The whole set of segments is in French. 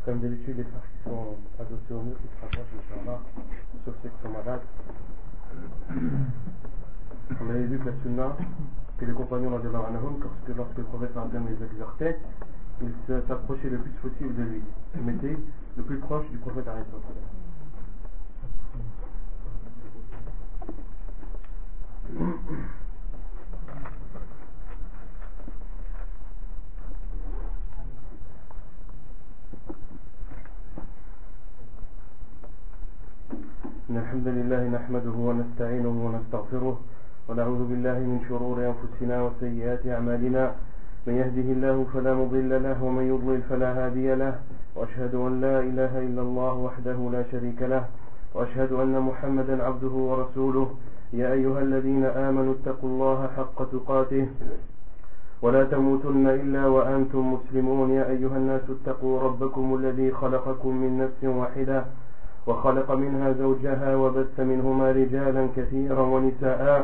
Comme d'habitude, les frères qui sont adossés au mur, qui se rapprochent, Inch'Allah, sauf ceux qui sont malades. On avait vu que la sunna, que les compagnons lorsque le prophète les exhortait, ils s'approchaient le plus possible de lui, ils se mettaient le plus proche du prophète. إن الحمد لله نحمده ونستعينه ونستغفره ونعوذ بالله من شرور أنفسنا وسيئات أعمالنا من يهده الله فلا مضل له ومن يضلل فلا هادي له وأشهد أن لا إله إلا الله وحده لا شريك له وأشهد أن محمدا عبده ورسوله يا أيها الذين آمنوا اتقوا الله حق تقاته ولا تموتن إلا وأنتم مسلمون يا أيها الناس اتقوا ربكم الذي خلقكم من نفس واحدة وخلق منها زوجها وبث منهما رجالا كثيرا ونساء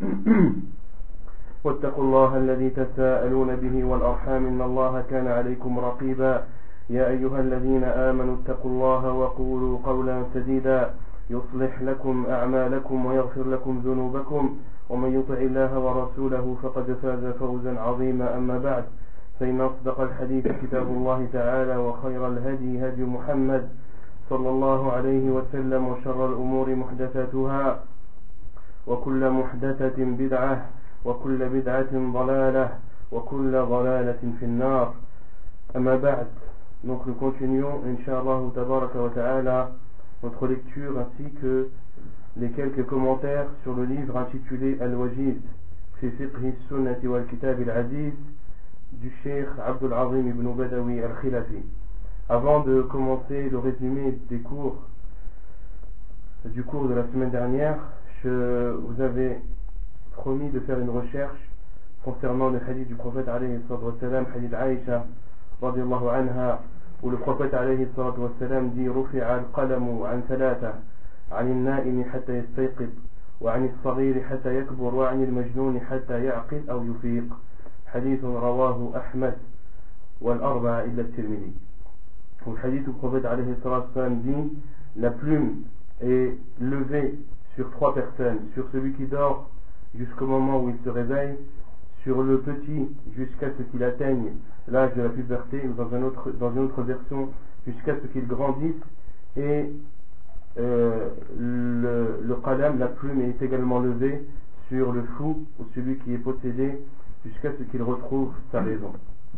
واتقوا الله الذي تساءلون به والأرحام إن الله كان عليكم رقيبا يا أيها الذين آمنوا اتقوا الله وقولوا قولا سديدا يصلح لكم أعمالكم ويغفر لكم ذنوبكم ومن يطع الله ورسوله فقد فاز فوزا عظيما أما بعد فإن أصدق الحديث كتاب الله تعالى وخير الهدي هدي محمد صلى الله عليه وسلم وشر الأمور محدثاتها وكل محدثة بدعة وكل بدعة ضلالة وكل ضلالة في النار أما بعد. Donc nous continuons Inch'Allah Tabaraka wa Ta'ala notre lecture ainsi que les quelques commentaires sur le livre intitulé Al-Wajiz fi Fiqh Sunnati wal Kitab al-Aziz du Cheikh Abdul Azim ibn Badawi al-Khilafi. Avant de commencer le résumé du cours de la semaine dernière, je vous avais promis de faire une recherche concernant le hadith du prophète alayhi salatu wassalam, hadith Aïcha radiyallahu anha, où le prophète alayhi salatu wassalam dit rufi'a al-qalamu an thalatha, an al-na'imi hatta yastayqid, wa an al-saghiri hatta yakbur, wa an al-majnuni hatta ya'qil aw yufiq. Hadith rawahu Ahmad wal arba'a illa at-Tirmidhi. Le hadith où le prophète alayhi salatu wassalam dit la plume est levée sur trois personnes, sur celui qui dort jusqu'au moment où il se réveille, sur le petit jusqu'à ce qu'il atteigne l'âge de la puberté, ou dans une autre version jusqu'à ce qu'il grandisse, et le qalam, la plume, est également levée sur le fou ou celui qui est possédé jusqu'à ce qu'il retrouve sa raison.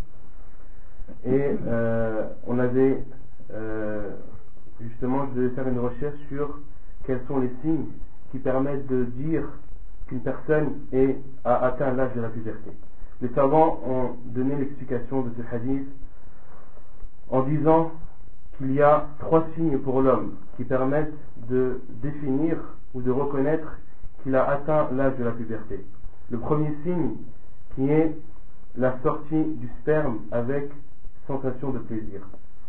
Et on avait justement, je devais faire une recherche sur quels sont les signes qui permettent de dire qu'une personne a atteint l'âge de la puberté. Les savants ont donné l'explication de ce hadith en disant qu'il y a trois signes pour l'homme qui permettent de définir ou de reconnaître qu'il a atteint l'âge de la puberté. Le premier signe qui est la sortie du sperme avec sensation de plaisir.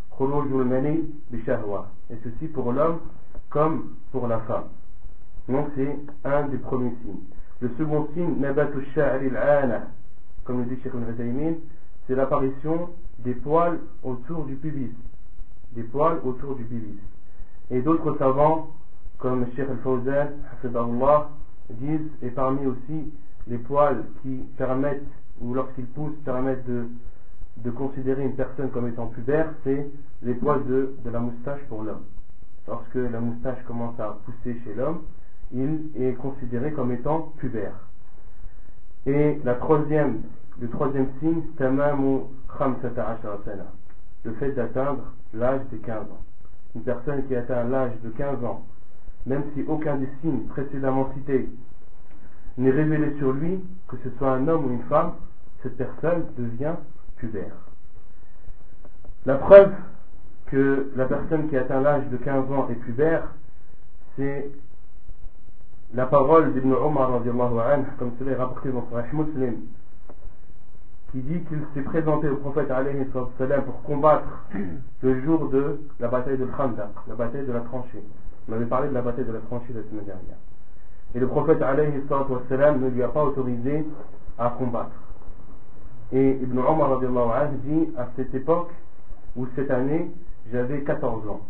Et ceci pour l'homme comme pour la femme. Donc c'est un des premiers signes. Le second signe, comme le dit Cheikh Ibn Uthaymin, c'est l'apparition des poils autour du pubis. Des poils autour du pubis. Et d'autres savants, comme Cheikh Al-Fawzan, hafidahullah, disent, et parmi aussi les poils qui permettent, ou lorsqu'ils poussent, permettent de considérer une personne comme étant pubère, c'est les poils de la moustache pour l'homme. Lorsque la moustache commence à pousser chez l'homme, il est considéré comme étant pubère. Et le troisième signe, tamamu khamsata ashara sana, le fait d'atteindre l'âge de 15 ans. Une personne qui atteint l'âge de 15 ans, même si aucun des signes précédemment cités n'est révélé sur lui, que ce soit un homme ou une femme, cette personne devient pubère. La preuve que la personne qui atteint l'âge de 15 ans est pubère, c'est la parole d'Ibn Omar radiallahu anhu, comme cela est rapporté dans Sahih Muslim, qui dit qu'il s'est présenté au prophète alayhi salam pour combattre le jour de la bataille de Khandaq, la bataille de la tranchée. On avait parlé de la bataille de la tranchée la semaine dernière. Et le prophète alayhi salam ne lui a pas autorisé à combattre. Et Ibn Omar radiallahu anhu dit, à cette époque ou cette année, j'avais 14 ans.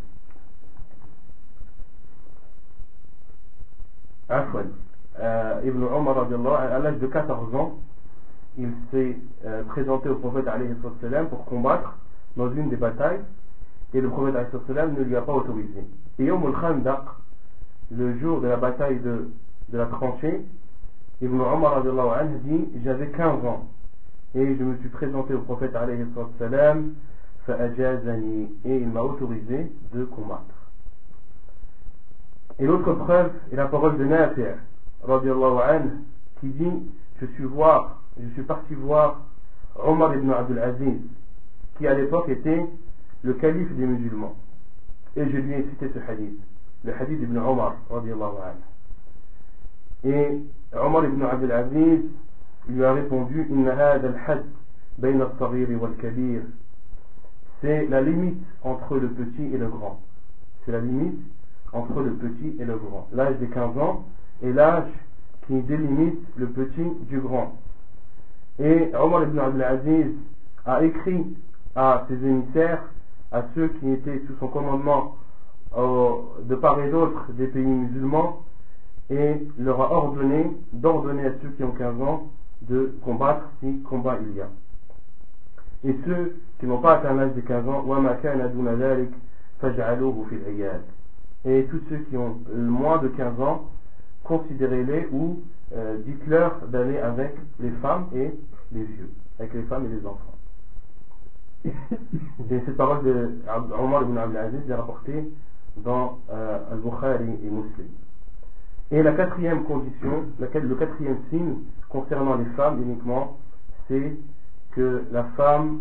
Afwan. Ibn Omar, à l'âge de 14 ans, il s'est présenté au prophète alayhi salam pour combattre dans une des batailles, et le prophète alayhi salam ne lui a pas autorisé. Et Yawm al-Khandaq, le jour de la bataille de la tranchée, Ibn Omar dit: j'avais 15 ans et je me suis présenté au prophète alayhi salam, fa'ajazani, et il m'a autorisé de combattre. Et l'autre preuve est la parole de Nafi' radiallahu anhu, qui dit: je suis parti voir Omar ibn Abdul Aziz, qui à l'époque était le calife des musulmans, et je lui ai cité ce hadith, le hadith d'Ibn Omar radiallahu anhu. Et Omar ibn Abdul Aziz lui a répondu: inna hadha al-hadd bayna al-saghir wal-kabir, c'est la limite entre le petit et le grand. C'est la limite entre le petit et le grand. L'âge de 15 ans est l'âge qui délimite le petit du grand. Et Omar ibn Abdul Aziz a écrit à ses émissaires, à ceux qui étaient sous son commandement de part et d'autre des pays musulmans, et leur a d'ordonner à ceux qui ont 15 ans de combattre si combat il y a. Et ceux qui n'ont pas atteint l'âge de 15 ans, et tous ceux qui ont moins de 15 ans, considérez-les ou dites-leur d'aller avec les femmes et les vieux, avec les femmes et les enfants. Et cette parole de Omar ibn Abdul Aziz est rapportée dans Al-Bukhari et Muslim. Et la quatrième condition, le quatrième signe concernant les femmes uniquement, c'est que la femme,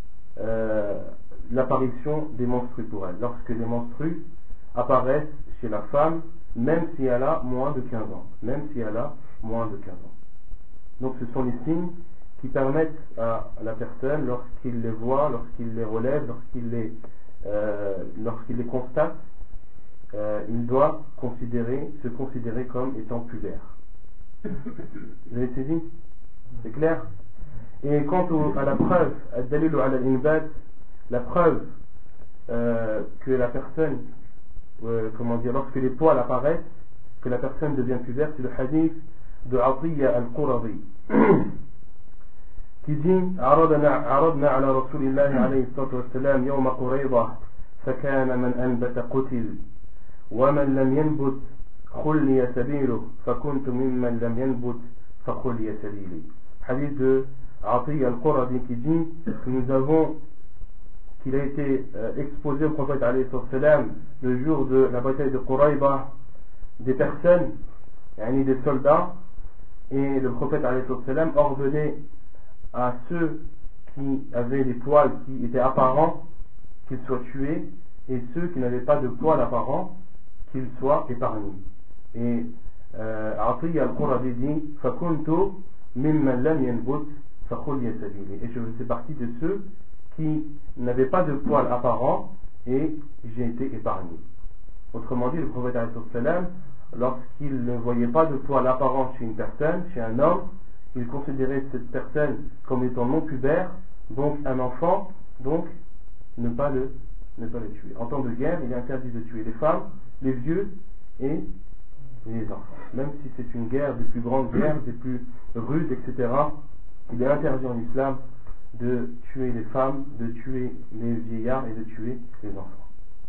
l'apparition des menstrues pour elle. Lorsque les menstrues apparaissent chez la femme, même si elle a moins de 15 ans. Même si elle a moins de 15 ans. Donc ce sont les signes qui permettent à la personne, lorsqu'il les voit, lorsqu'il les relève, lorsqu'il les constate, il doit se considérer comme étant pubère. Vous avez saisi? C'est clair? Et quant à la preuve, la preuve que la personne, lorsque les poils apparaissent, que la personne devient pubère, c'est le hadith de Atiyya al-Quradi qui dit: عرضنا على رسول الله عليه الصلاة والسلام يوم قريضة فكان من أنبت قتل ومن لم ينبت خلي سبيله فكنت ممن لم ينبت فخلي سبيلي. Hadith de Atiyya al-Quradi qui dit qu'il a été exposé au prophète alayhi salam le jour de la bataille de Qurayba, des personnes, des soldats, et le prophète alayhi salam ordonnait à ceux qui avaient des poils qui étaient apparents qu'ils soient tués, et ceux qui n'avaient pas de poils apparents qu'ils soient épargnés. Et Atiyya al-Quradi dit: فَكُنْتُ مِمَّنْ لَمْ يَنْبُتْ فَخُلِّيَ سَبِيلِي, et je faisais partie de ceux qui n'avaient pas de poils apparents et j'ai été épargné. Autrement dit, le prophète alayhi salam, lorsqu'il ne voyait pas de poils apparents chez une personne, chez un homme, il considérait cette personne comme étant non pubère, donc un enfant, donc ne pas le tuer. En temps de guerre, il est interdit de tuer les femmes, les vieux et les enfants. Même si c'est une guerre des plus grandes guerres, des plus rudes, etc., il est interdit en islam de tuer les femmes, de tuer les vieillards et de tuer les enfants.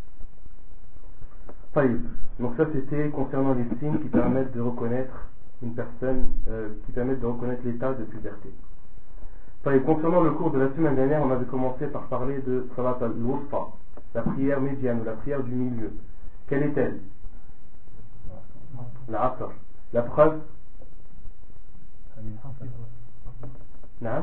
Donc ça, c'était concernant les signes qui permettent de reconnaître une personne, qui permettent de reconnaître l'état de puberté. Concernant le cours de la semaine dernière, on avait commencé par parler de Salat al-Wusta, la prière médiane ou la prière du milieu. Quelle est-elle? La Asr. La preuve? نعم.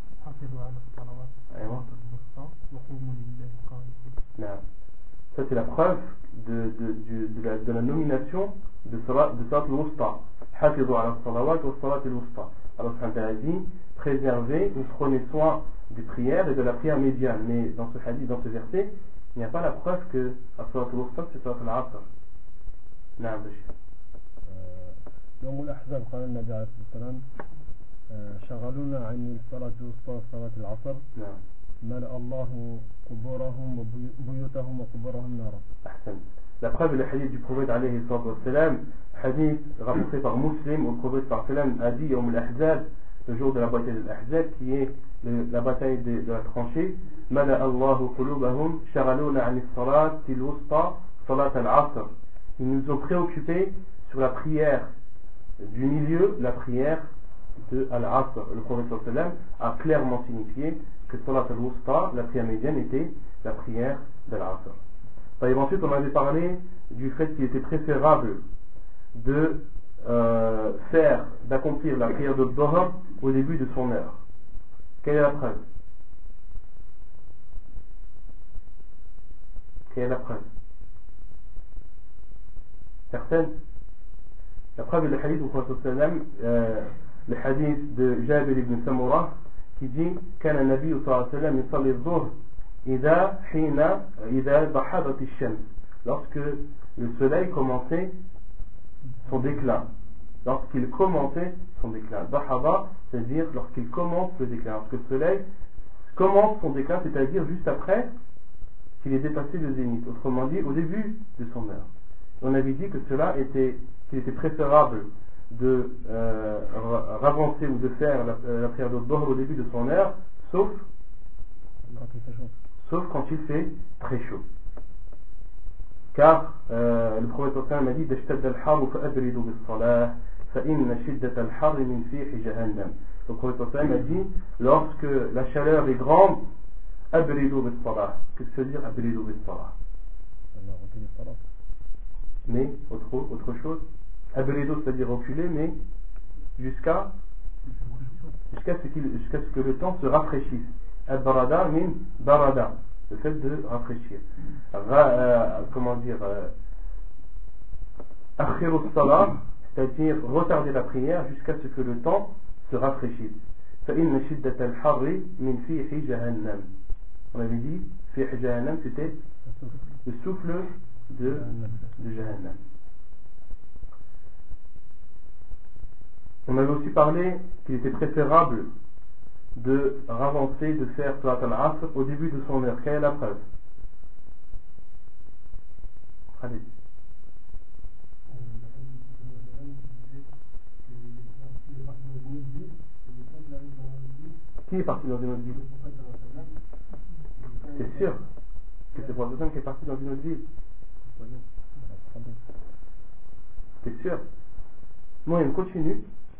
Ça c'est la preuve de la nomination de Salat al-Wusta. حافظوا على الصلوات والصلاة الوسطى. Alors ça dit: préservez ou prenez soin des prières et de la prière médiane. Mais dans ce hadith, dans ce verset, il n'y a pas la preuve que الصلاة الوسطى c'est Salat al-Asr. نعم بشير. يوم الأحزاب قال النبي عليه الصلاة والسلام: شغلونا عن الصلاة الوسطى وصلاة العصر. نعم. ملأ الله قبورهم وبيوتهم وقبورهم نارا. Ahsan. La preuve est le hadith du prophète alayhi sallam, hadith rapporté par Muslim, où le prophète sallam a dit Yawm al-Ahzab, le jour de la bataille de l'Ahzab, qui est la bataille de la tranchée, Mala Allahu qulubahum sharaluna an as-salat al-wusta salat al-asr. Ils nous ont préoccupés sur la prière du milieu, la prière de al-asr. Le prophète sallam a clairement signifié que salat al-wusta, la prière médiane, était la prière de l'asr. Et ensuite, on avait parlé du fait qu'il était préférable de d'accomplir la prière de Dhuhr au début de son heure. Quelle est la preuve? Quelle est la preuve? Certaines? La preuve est le hadith du Prophète sallam, le hadith de Jabir ibn Samurah, qui dit كان النبي صلى الله عليه وسلم يصلي الظهر إذا ضحضت الشمس, lorsque le soleil commençait son déclin. Lorsqu'il commençait son déclin. Dhahaba, c'est-à-dire lorsqu'il commence le déclin. Lorsque le soleil commence son déclin, c'est-à-dire juste après qu'il ait dépassé le zénith. Autrement dit, au début de son heure. On avait dit que qu'il était préférable de ravancer ou de faire la prière de Dhuhr au début de son heure, sauf quand il fait très chaud. Car le prophète m'a dit le prophète m'a dit lorsque la chaleur est grande, qu'est-ce que ça veut dire mais autre chose, c'est-à-dire reculer, mais jusqu'à ce que le temps se rafraîchisse. Al-barada min barada, le fait de rafraîchir. Comment dire, akhiru salat, c'est-à-dire retarder la prière jusqu'à ce que le temps se rafraîchisse. فإن شدة الحر من فيح جهنم. On avait dit, فيح جهنم, c'était le souffle de Jahannam. On avait aussi parlé qu'il était préférable de ravancer, de faire Salat al-Asr au début de son heure. Quelle est la preuve? Allez. Qui est parti dans une autre ville? C'est sûr que c'est pour quelqu'un qui est parti dans une autre ville. C'est sûr. Moi, il continue.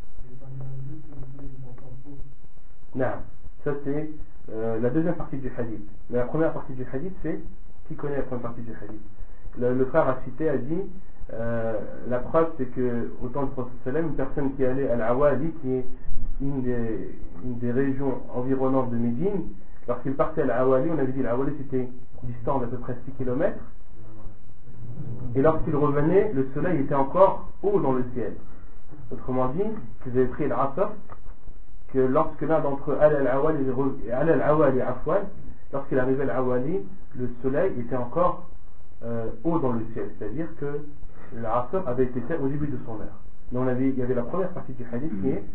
Non, ça c'est la deuxième partie du hadith. Mais la première partie du hadith, c'est qui connaît la première partie du hadith? Le frère a cité, a dit la preuve c'est que au temps du prophète sallam, une personne qui allait à Al-Awali, qui est une des régions environnantes de Médine, lorsqu'il partait à Al-Awali, on avait dit Al-Awali c'était distant d'à peu près 6 km, et lorsqu'il revenait, le soleil était encore haut dans le ciel. Autrement dit, vous avez pris l'Asr, que lorsque l'un d'entre eux allait à Al-Awali, lorsqu'il arrivait à Al-Awali, le soleil était encore haut dans le ciel, c'est-à-dire que l'Asr avait été fait au début de son heure. Donc il y avait la première partie du hadith qui est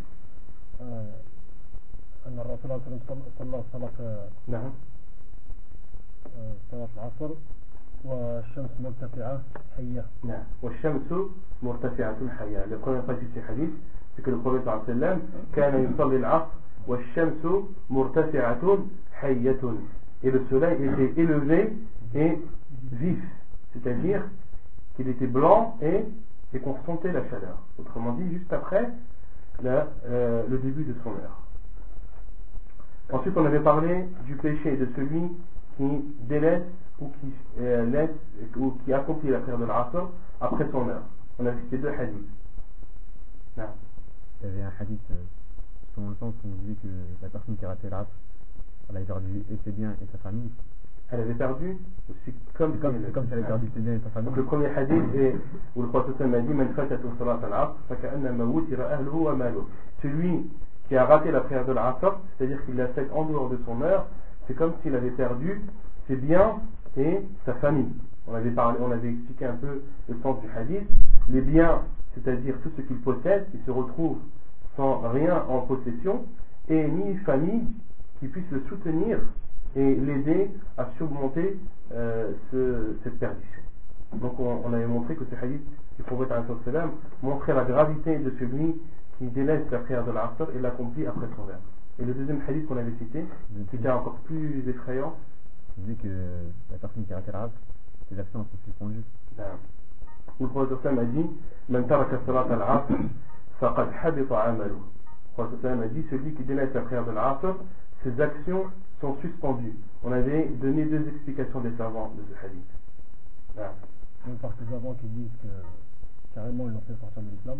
أن الرسول صلى نعم صلاة العصر والشمس مرتفعة حية. نعم والشمس مرتفعة حية. La première partie du hadith c'est que le prophète sallam كان يصلي العصر والشمس مرتفعة حية, et le soleil était élevé et vif, c'est-à-dire qu'il était blanc et qu'on sentait la chaleur. Autrement dit, juste après le début de son heure. Ensuite, on avait parlé du péché de celui qui délaisse ou qui laisse ou qui accomplit la prière de l'Asr après son heure. On a cité deux hadiths. Non. Il y avait un hadith dans le sens où on disait que la personne qui a raté l'Asr, elle avait perdu et ses biens et sa famille. Elle avait perdu aussi comme si elle avait perdu ses biens et sa famille. Donc le premier hadith est où le prophète a dit Man fatatu salat al-'asr faka'annama wutira ahluhu wa maluhu. Celui qui a raté la prière de l'Asr, c'est-à-dire qu'il l'a faite en dehors de son heure, c'est comme s'il avait perdu ses biens et sa famille. On avait expliqué un peu le sens du hadith. Les biens, c'est-à-dire tout ce qu'il possède, il se retrouve sans rien en possession, et ni famille qui puisse le soutenir et l'aider à surmonter cette perdition. Donc on avait montré que ce hadith du prophète montrait la gravité de celui qui délaisse la prière de l'Asr et l'accomplit après son verbe. Et le deuxième hadith qu'on avait cité, qui était encore plus effrayant, dit que la personne qui a raté l'Asr, ses actions sont suspendues. Où le prophète a dit Man taraka salat al-Asr faqad habita amaluh. Le prophète a dit celui qui délaisse la prière de l'Asr, ses actions sont suspendues. On avait donné deux explications des savants de ce hadith. Une partie des savants qui disent que carrément ils l'ont fait sortir de l'islam.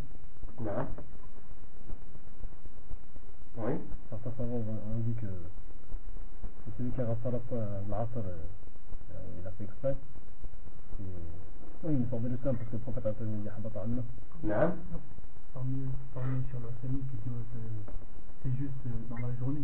Oui. Certains savants ont dit que celui qui a raté l'Asr, il a fait exprès. Oui, il sort de l'islam parce que le prophète a dit Habata Anna. Parmi sur la famille qui dit c'est juste dans la journée.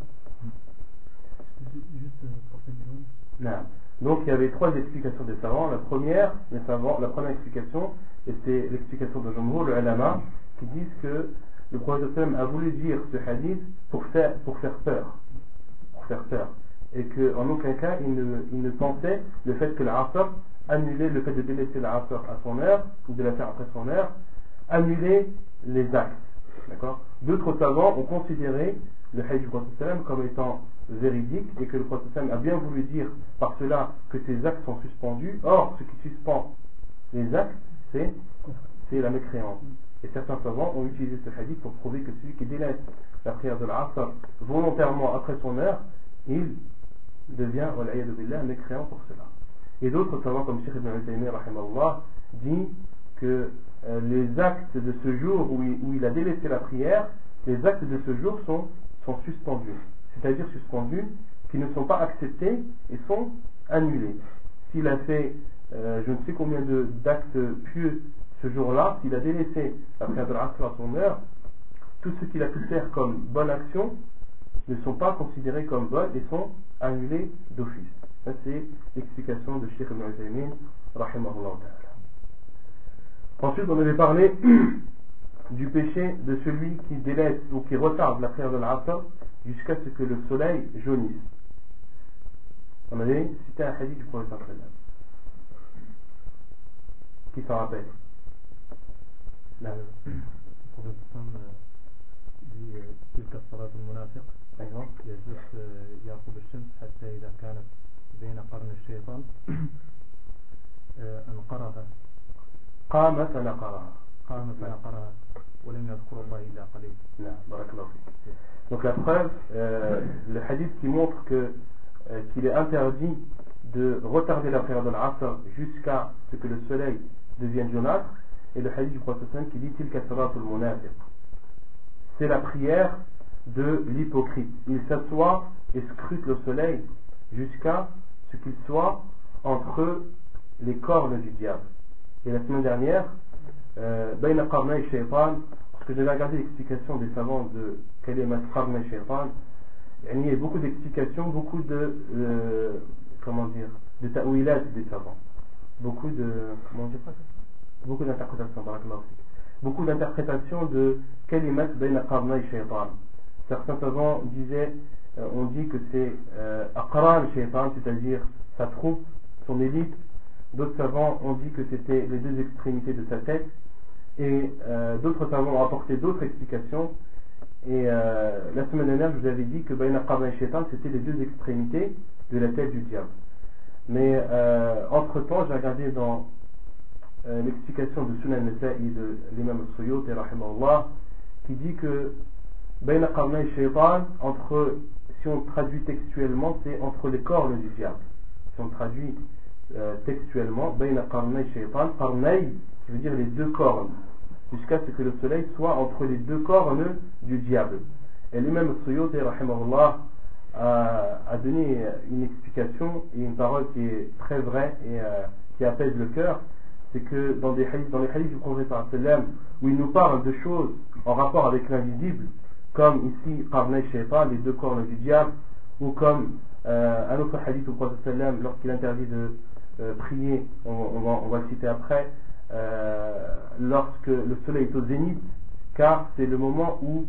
Juste pour cette journée. Donc il y avait trois explications des savants. La première explication, et c'est l'explication de Jumhur, le ulama, qui disent que le prophète a voulu dire ce hadith pour faire peur. Et qu'en aucun cas il ne pensait le fait que l'Asr annulait, le fait de délaisser l'Asr à son heure, ou de la faire après son heure, annuler les actes. D'accord. D'autres savants ont considéré le hadith du prophète comme étant véridique et que le prophète a bien voulu dire par cela que ces actes sont suspendus. Or, ce qui suspend les actes, c'est la mécréance. Et certains savants ont utilisé ce hadith pour prouver que celui qui délaisse la prière de l'Asr volontairement après son heure, il devient, wal'iyadu billah, mécréant pour cela. Et d'autres savants, comme Cheikh Ibn Uthaymeen, rahimahullah, dit que les actes de ce jour où il a délaissé la prière, les actes de ce jour sont suspendus. C'est-à-dire suspendus, qui ne sont pas acceptés et sont annulés. S'il a fait je ne sais combien d'actes pieux ce jour-là, s'il a délaissé la prière de l'Asr à son heure, tout ce qu'il a pu faire comme bonne action ne sont pas considérés comme bonnes et sont annulés d'office. Ça c'est l'explication de Cheikh Ibn Uthaymeen, rahimahullah ta'ala. Ensuite on avait parlé du péché de celui qui délaisse ou qui retarde la prière de l'Asr jusqu'à ce que le soleil jaunisse. On avait cité un hadith du prophète sallallahu. Qui s'en rappelle? Le prophète dit تلك الصلاة المنافق يجلس يأخذ الشمس حتى إذا كانت بين قرن الشيطان انقرها قام فنقرها ولم يذكر الله إلا قليل. بارك الله فيك. Donc la preuve, le hadith qui montre qu'il est interdit de retarder la prière de l'Asr jusqu'à ce que le soleil devienne jaunâtre, et le hadith du prophète qui dit Tilka salatul munafiq. C'est la prière de l'hypocrite. Il s'assoit et scrute le soleil jusqu'à ce qu'il soit entre les cornes du diable. Et la semaine dernière, Bayna qarnay shaytan, parce que j'avais regardé l'explication des savants de Kalimat qarnay shaytan, il y a beaucoup d'explications, beaucoup de ta'wilat des savants, beaucoup d'interprétations, beaucoup d'interprétations de Kalimat Bayna qarnay shaytan. Certains savants on dit que c'est Aqran shaytan, c'est-à-dire sa troupe, son élite. D'autres savants ont dit que c'était les deux extrémités de sa tête, et d'autres savants ont apporté d'autres explications. Et la semaine dernière, je vous avais dit que Bayna Qarnay Shaitan, c'était les deux extrémités de la tête du diable. Mais entre temps, j'ai regardé dans l'explication de Sunan Nasa'i de l'imam al-Suyuti rahimahullah, qui dit que Bayna Qarnay Shaitan, si on traduit textuellement, c'est entre les cornes du diable. Si on traduit textuellement, Bayna Qarnay Shaitan, Qarnay qui veut dire les deux cornes, jusqu'à ce que le soleil soit entre les deux cornes du diable. Et l'imam al-Suyuti rahimahullah a donné une explication et une parole qui est très vraie et qui apaise le cœur. C'est que dans les hadiths du prophète sallam, où il nous parle de choses en rapport avec l'invisible, comme ici Qarnay Shaitan, les deux cornes du diable, ou comme un autre hadith du prophète sallam, lorsqu'il interdit de prier, on va le citer après, lorsque le soleil est au zénith, car c'est le moment où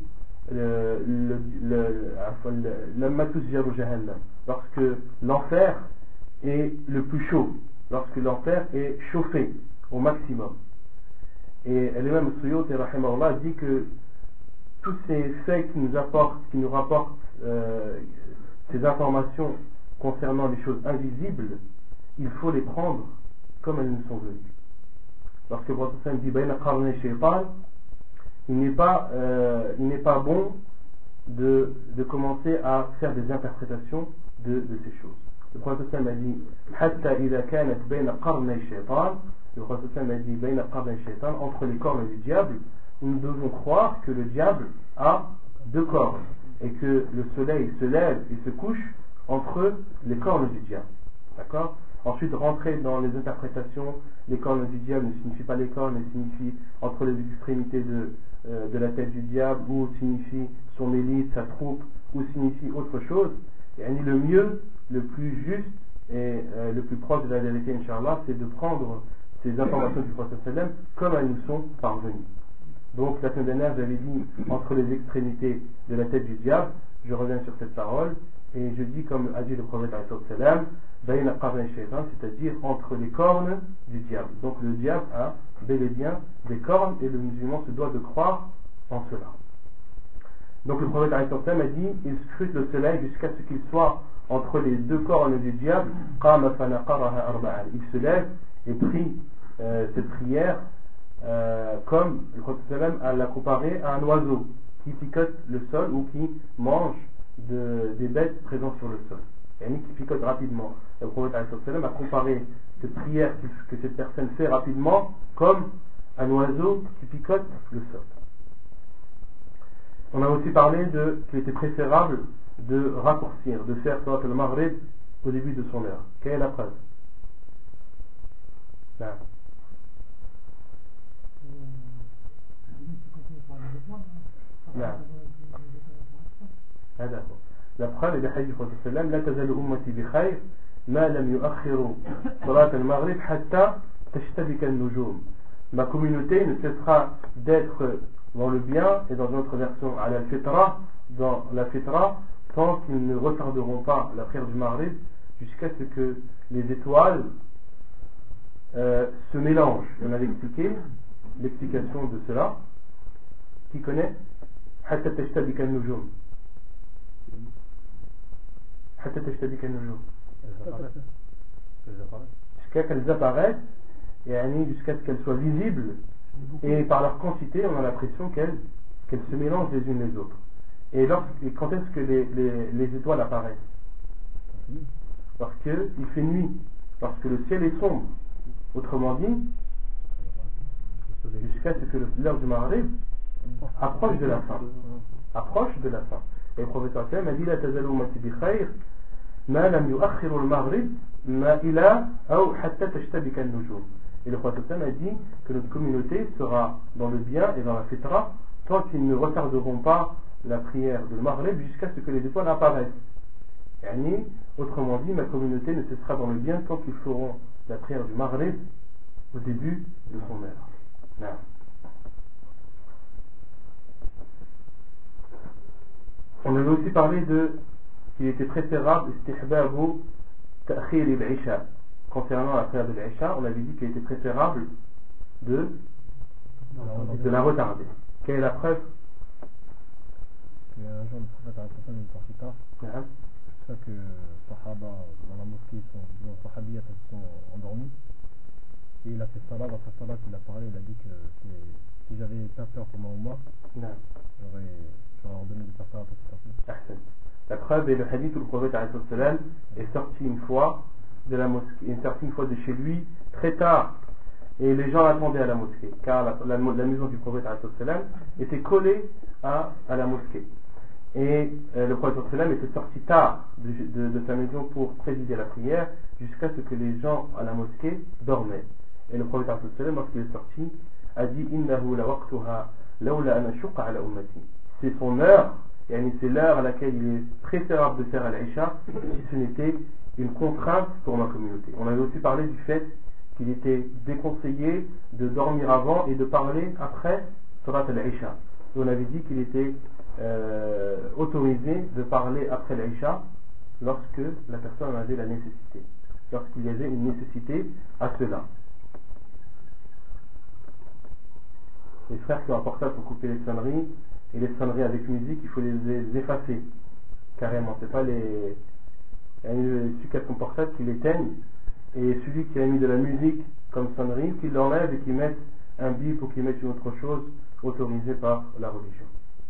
lorsque l'enfer est le plus chaud, lorsque l'enfer est chauffé au maximum. Et l'imam Suyuti rahimahullah dit que tous ces faits qui nous rapportent ces informations concernant les choses invisibles, il faut les prendre comme elles nous sont venues. Lorsque le prophète dit Bayna qarnay shaytan, il n'est pas bon de commencer à faire des interprétations de ces choses. Le prophète a dit Hatta idha kanat bayna qarnay shaytan, le prophète a dit Bayna qarnay shaytan, entre les cornes du diable, nous devons croire que le diable a deux cornes et que le soleil se lève et se couche entre les cornes du diable. D'accord? Ensuite, rentrer dans les interprétations, les cornes du diable ne signifie pas les cornes, mais signifie entre les extrémités de la tête du diable, ou signifie son élite, sa troupe, ou signifie autre chose. Et le mieux, le plus juste et le plus proche de la vérité, Inch'Allah, c'est de prendre ces informations du prophète sallam comme elles nous sont parvenues. Donc, la semaine dernière, j'avais dit entre les extrémités de la tête du diable. Je reviens sur cette parole et je dis comme a dit le prophète sallam, bayna qarnay shaytan, c'est-à-dire entre les cornes du diable. Donc le diable a bel et bien des cornes et le musulman se doit de croire en cela. Donc le prophète sallam a dit, il scrute le soleil jusqu'à ce qu'il soit entre les deux cornes du diable. Qama fanaqaraha arba'an. Il se lève et prie cette prière comme le prophète sallam l'a comparé à un oiseau qui picote le sol ou qui mange des bêtes présentes sur le sol, et qui picote rapidement. Le prophète sallam a comparé cette prière que cette personne fait rapidement comme un oiseau qui picote le sol. On a aussi parlé qu'il était préférable de raccourcir, de faire salat al-maghrib au début de son heure. Quelle est la preuve? Là. La preuve est le hadith du prophète sallam, la tazalu ummati bi khayr ma lam yu'akhiru salat al-maghrib hatta tashtabika an-nujum. Ma communauté ne cessera d'être dans le bien, et dans une autre version à la fitra, dans la fitra, tant qu'ils ne retarderont pas la prière du maghrib jusqu'à ce que les étoiles se mélangent. On avait expliqué l'explication de cela. Qui connaît? Hatta tashtabika an-nujum. Hatta tashtabika an-nujum. Jusqu'à qu'elles apparaissent, et jusqu'à ce qu'elles soient visibles, et par leur quantité, on a l'impression qu'elles se mélangent les unes les autres. Et quand est-ce que les étoiles apparaissent? Parce qu'il fait nuit, lorsque le ciel est sombre. Autrement dit, jusqu'à ce que l'heure du maghrib approche de la fin. Et le prophète sallam a dit la tazalu ummati bi khayr ma lam yu'akhiru al-maghrib ma ila aw hatta tashtabika an-nujum. Et le prophète sallam a dit que notre communauté sera dans le bien et dans la fitra tant qu'ils ne retarderont pas la prière de maghrib jusqu'à ce que les étoiles apparaissent. Autrement dit, ma communauté ne cessera dans le bien tant qu'ils feront la prière du maghrib au début de son heure. On avait aussi parlé qu'il était préférable istihbabu ta'khir al-isha. Concernant la prière de l'isha, on avait dit qu'il était préférable de la retarder. Quelle est la preuve? Il y a un jour, le prophète est sorti tard. C'est ça que Sahaba dans la mosquée, les Sahabiyat sont endormis. Et il a fait salat, dans sa salat il a parlé, il a dit que si j'avais pas peur pour ma Oumma, j'aurais ordonné de faire salat petit à petit. La preuve est le hadith où le prophète est sorti une fois de la mosquée, est sorti une fois de chez lui très tard, et les gens attendaient à la mosquée, car la maison du prophète était collée à la mosquée. Et le prophète était sorti tard de sa maison pour présider la prière jusqu'à ce que les gens à la mosquée dormaient. Et le prophète lorsqu'il est sorti a dit innahu la waqtuha lawla an ashqa ala ummati. C'est son heure, c'est l'heure à laquelle il est préférable de faire al-isha si ce n'était une contrainte pour ma communauté. On avait aussi parlé du fait qu'il était déconseillé de dormir avant et de parler après salat al-isha. Et on avait dit qu'il était autorisé de parler après l'Aïcha lorsque la personne avait la nécessité, lorsqu'il y avait une nécessité à cela. Les frères qui ont un portable pour couper les sonneries, et les sonneries avec musique, il faut les effacer carrément. C'est pas les. Il y a celui qui a son portable qui l'éteigne, et celui qui a mis de la musique comme sonnerie, qui l'enlève et qui met un bip ou qui met une autre chose autorisée par la religion.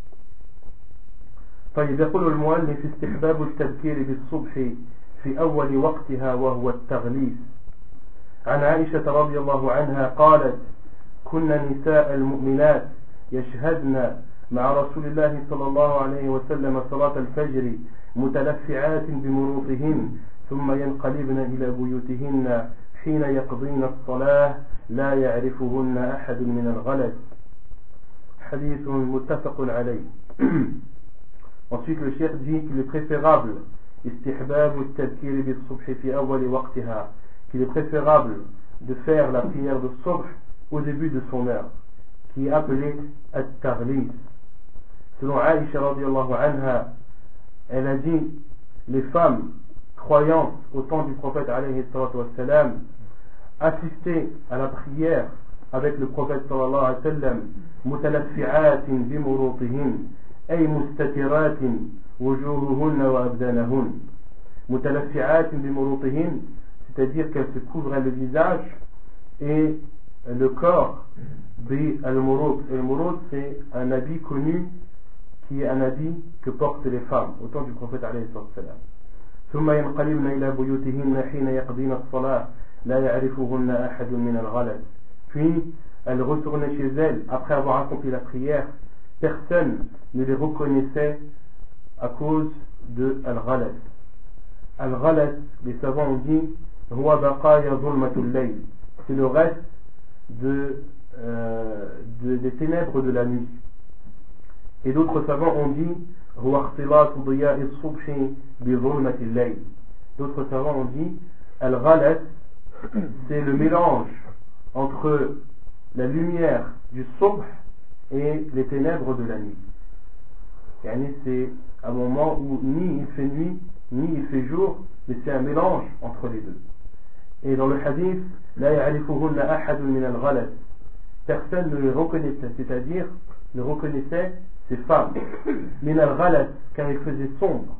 طيب يقول المؤلف استحباب التذكير بالصبح في أول وقتها وهو التغليس. عن عائشة رضي الله عنها قالت: كنا نساء المؤمنات يشهدن مع رسول الله صلى الله عليه وسلم صلاة الفجر متلفعات بمروطهن ثم ينقلبن إلى بيوتهن حين يقضين الصلاة لا يعرفهن أحد من الغلس. حديث متفق عليه. Ensuite le cheikh dit qu'il est préférable istihbab at-tadhkir bis-subh fi awwal waqtiha, qu'il est préférable de faire la prière de subh au début de son heure, qui est appelée at-taghlis. Selon Aïcha radiyallahu anha, elle a dit: les femmes croyantes au temps du prophète alayhi salatu wassalam assistaient à la prière avec le prophète sallallahu alayhi wa sallam mutalaffi'atin bi murutihin ay mustatiratin wujuhuhunna wa abdanahun. Mutalaffi'atin bi murutihin, c'est-à-dire qu'elles se couvraient le visage et le corps bi al-murut. Et le murut, c'est un habit connu qui est un habit que portent les femmes au temps du prophète alayhi sallam. ثم ينقلبن إلى بيوتهن حين يقضين الصلاة لا يعرفهن أحد من الغلس. Puis elles retournaient chez elles après avoir accompli la prière. Personne ne les reconnaissait à cause de al-ghalas. Al-ghalas, les savants ont dit, huwa baqaya zulmatul layl, c'est le reste des ténèbres de la nuit. Et d'autres savants ont dit, huwa ikhtilatu diya'i as-subhi bi zulmatil layl. D'autres savants ont dit, al-ghalas, c'est le mélange entre la lumière du subh et les ténèbres de la nuit. Yani c'est un moment où ni il fait nuit, ni il fait jour, mais c'est un mélange entre les deux. Et dans le hadith, la ya'rifuhunna ahadun min al-ghalas, personne ne les reconnaissait, c'est-à-dire ne reconnaissait ces femmes, min al-ghalas, car il faisait sombre.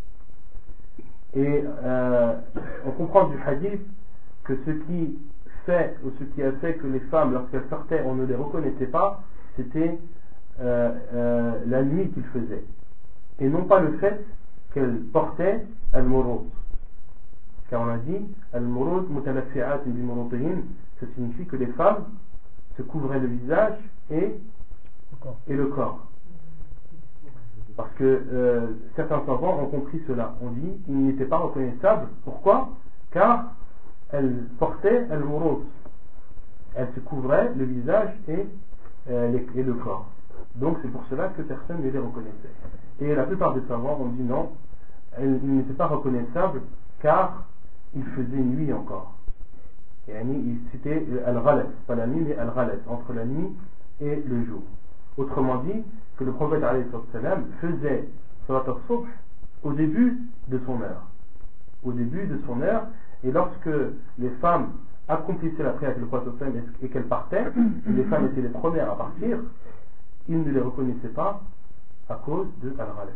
Et on comprend du hadith que ce qui a fait que les femmes, lorsqu'elles sortaient, on ne les reconnaissait pas, c'était la nuit qu'ils faisaient, et non pas le fait qu'elles portaient al-murut. Car on a dit al-murut mutalaffi'at bi murutihin, ça signifie que les femmes se couvraient le visage et le corps. Parce que certains savants ont compris cela. On dit qu'ils n'étaient pas reconnaissables. Pourquoi? Car elles portaient al-murut, elles se couvraient le visage et le corps. Donc c'est pour cela que personne ne les reconnaissait. Et la plupart des savants ont dit non, elles n'étaient pas reconnaissables car il faisait nuit encore. C'était al-ghalas, pas la nuit mais al-ghalas, entre la nuit et le jour. Autrement dit, que le prophète alayhi salam faisait salat al-subh au début de son heure. Au début de son heure, et lorsque les femmes accomplissaient la prière avec le prophète et qu'elles partaient, et les femmes étaient les premières à partir, ils ne les reconnaissaient pas à cause de al-ghalas.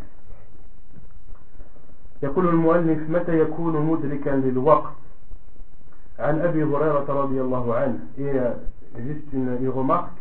يقول المؤلف متى يكون مدركا للوقت عن أبي هريرة رضي الله عنه. Et juste une remarque,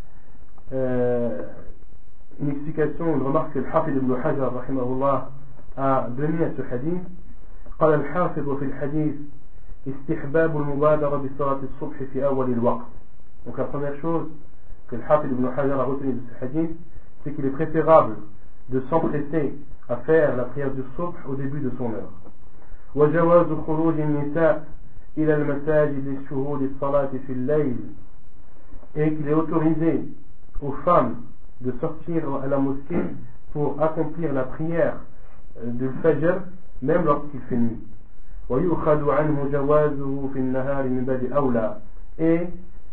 une explication, une remarque que le Hafid ibn Hajar rahimahullah a donnée à ce hadith. قال الحافظ في الحديث استحباب المبادرة بصلاة الصبح في أول الوقت. Donc la première chose que le Hafid ibn Hajar a retenu de ce hadith, c'est qu'il est préférable de s'empresser à faire la prière du subh au début de son heure. وجواز خروج النساء إلى المساجد لشهود الصلاة في الليل. Et qu'il est autorisé aux femmes de sortir à la mosquée pour accomplir la prière du Fajr même lorsqu'il fait nuit. ويؤخذ عنه جوازه في النهار من باب أولى. Et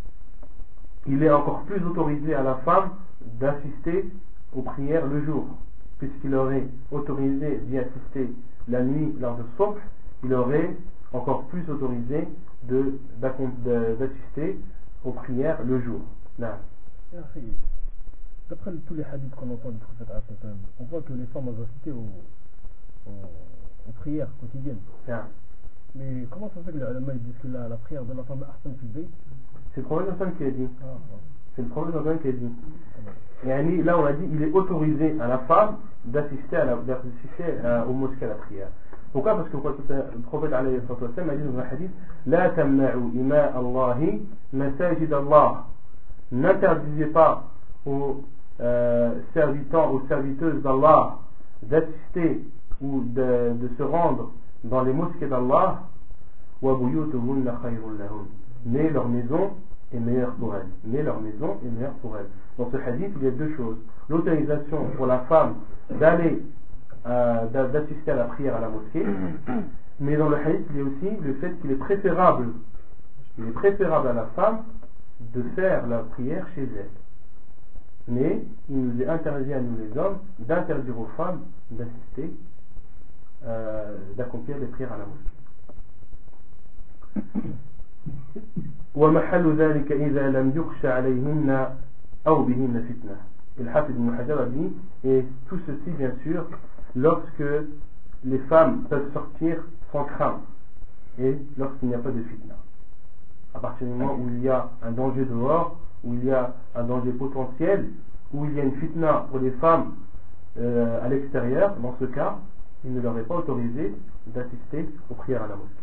il est encore plus autorisé à la femme d'assister aux prières le jour, puisqu'il aurait autorisé d'y assister la nuit lors de Subh, il aurait encore plus autorisé d'assister aux prières le jour. Là. D'après tous les hadiths qu'on entend du prophète, on voit que les femmes ont assisté aux prières quotidiennes. Là. Mais comment ça fait que les ulama disent que la prière de la femme ahsan fil bayt? C'est le prophète qui a dit. C'est le prophète qui a dit. Et là on a dit il est autorisé à la femme d'assister au mosquée à la prière. Pourquoi? Parce que le prophète a dit dans un hadith La tamna'u ima Allahi masajid Allah. N'interdisez pas aux serviteurs, aux serviteuses d'Allah d'assister ou de se rendre dans les mosquées d'Allah, wa buyutuhunna khayrun lahun. Mais leur maison est meilleure pour elles. Mais leur maison est meilleure pour elles. Dans ce hadith, il y a deux choses. L'autorisation pour la femme d'aller d'assister à la prière à la mosquée, mais dans le hadith, il y a aussi le fait qu'il est préférable à la femme de faire la prière chez elle. Mais il nous est interdit à nous les hommes d'interdire aux femmes d'assister, d'accomplir les prières à la mosquée. ومحل ذلك إذا لم يخشى عليهن أو بهن فتنة. El Hafid ibn Hajar a dit, et tout ceci bien sûr lorsque les femmes peuvent sortir sans crainte et lorsqu'il n'y a pas de fitna. À partir du moment où il y a un danger dehors, où il y a un danger potentiel, où il y a une fitna pour les femmes à l'extérieur, dans ce cas, il ne leur est pas autorisé d'assister aux prières à la mosquée.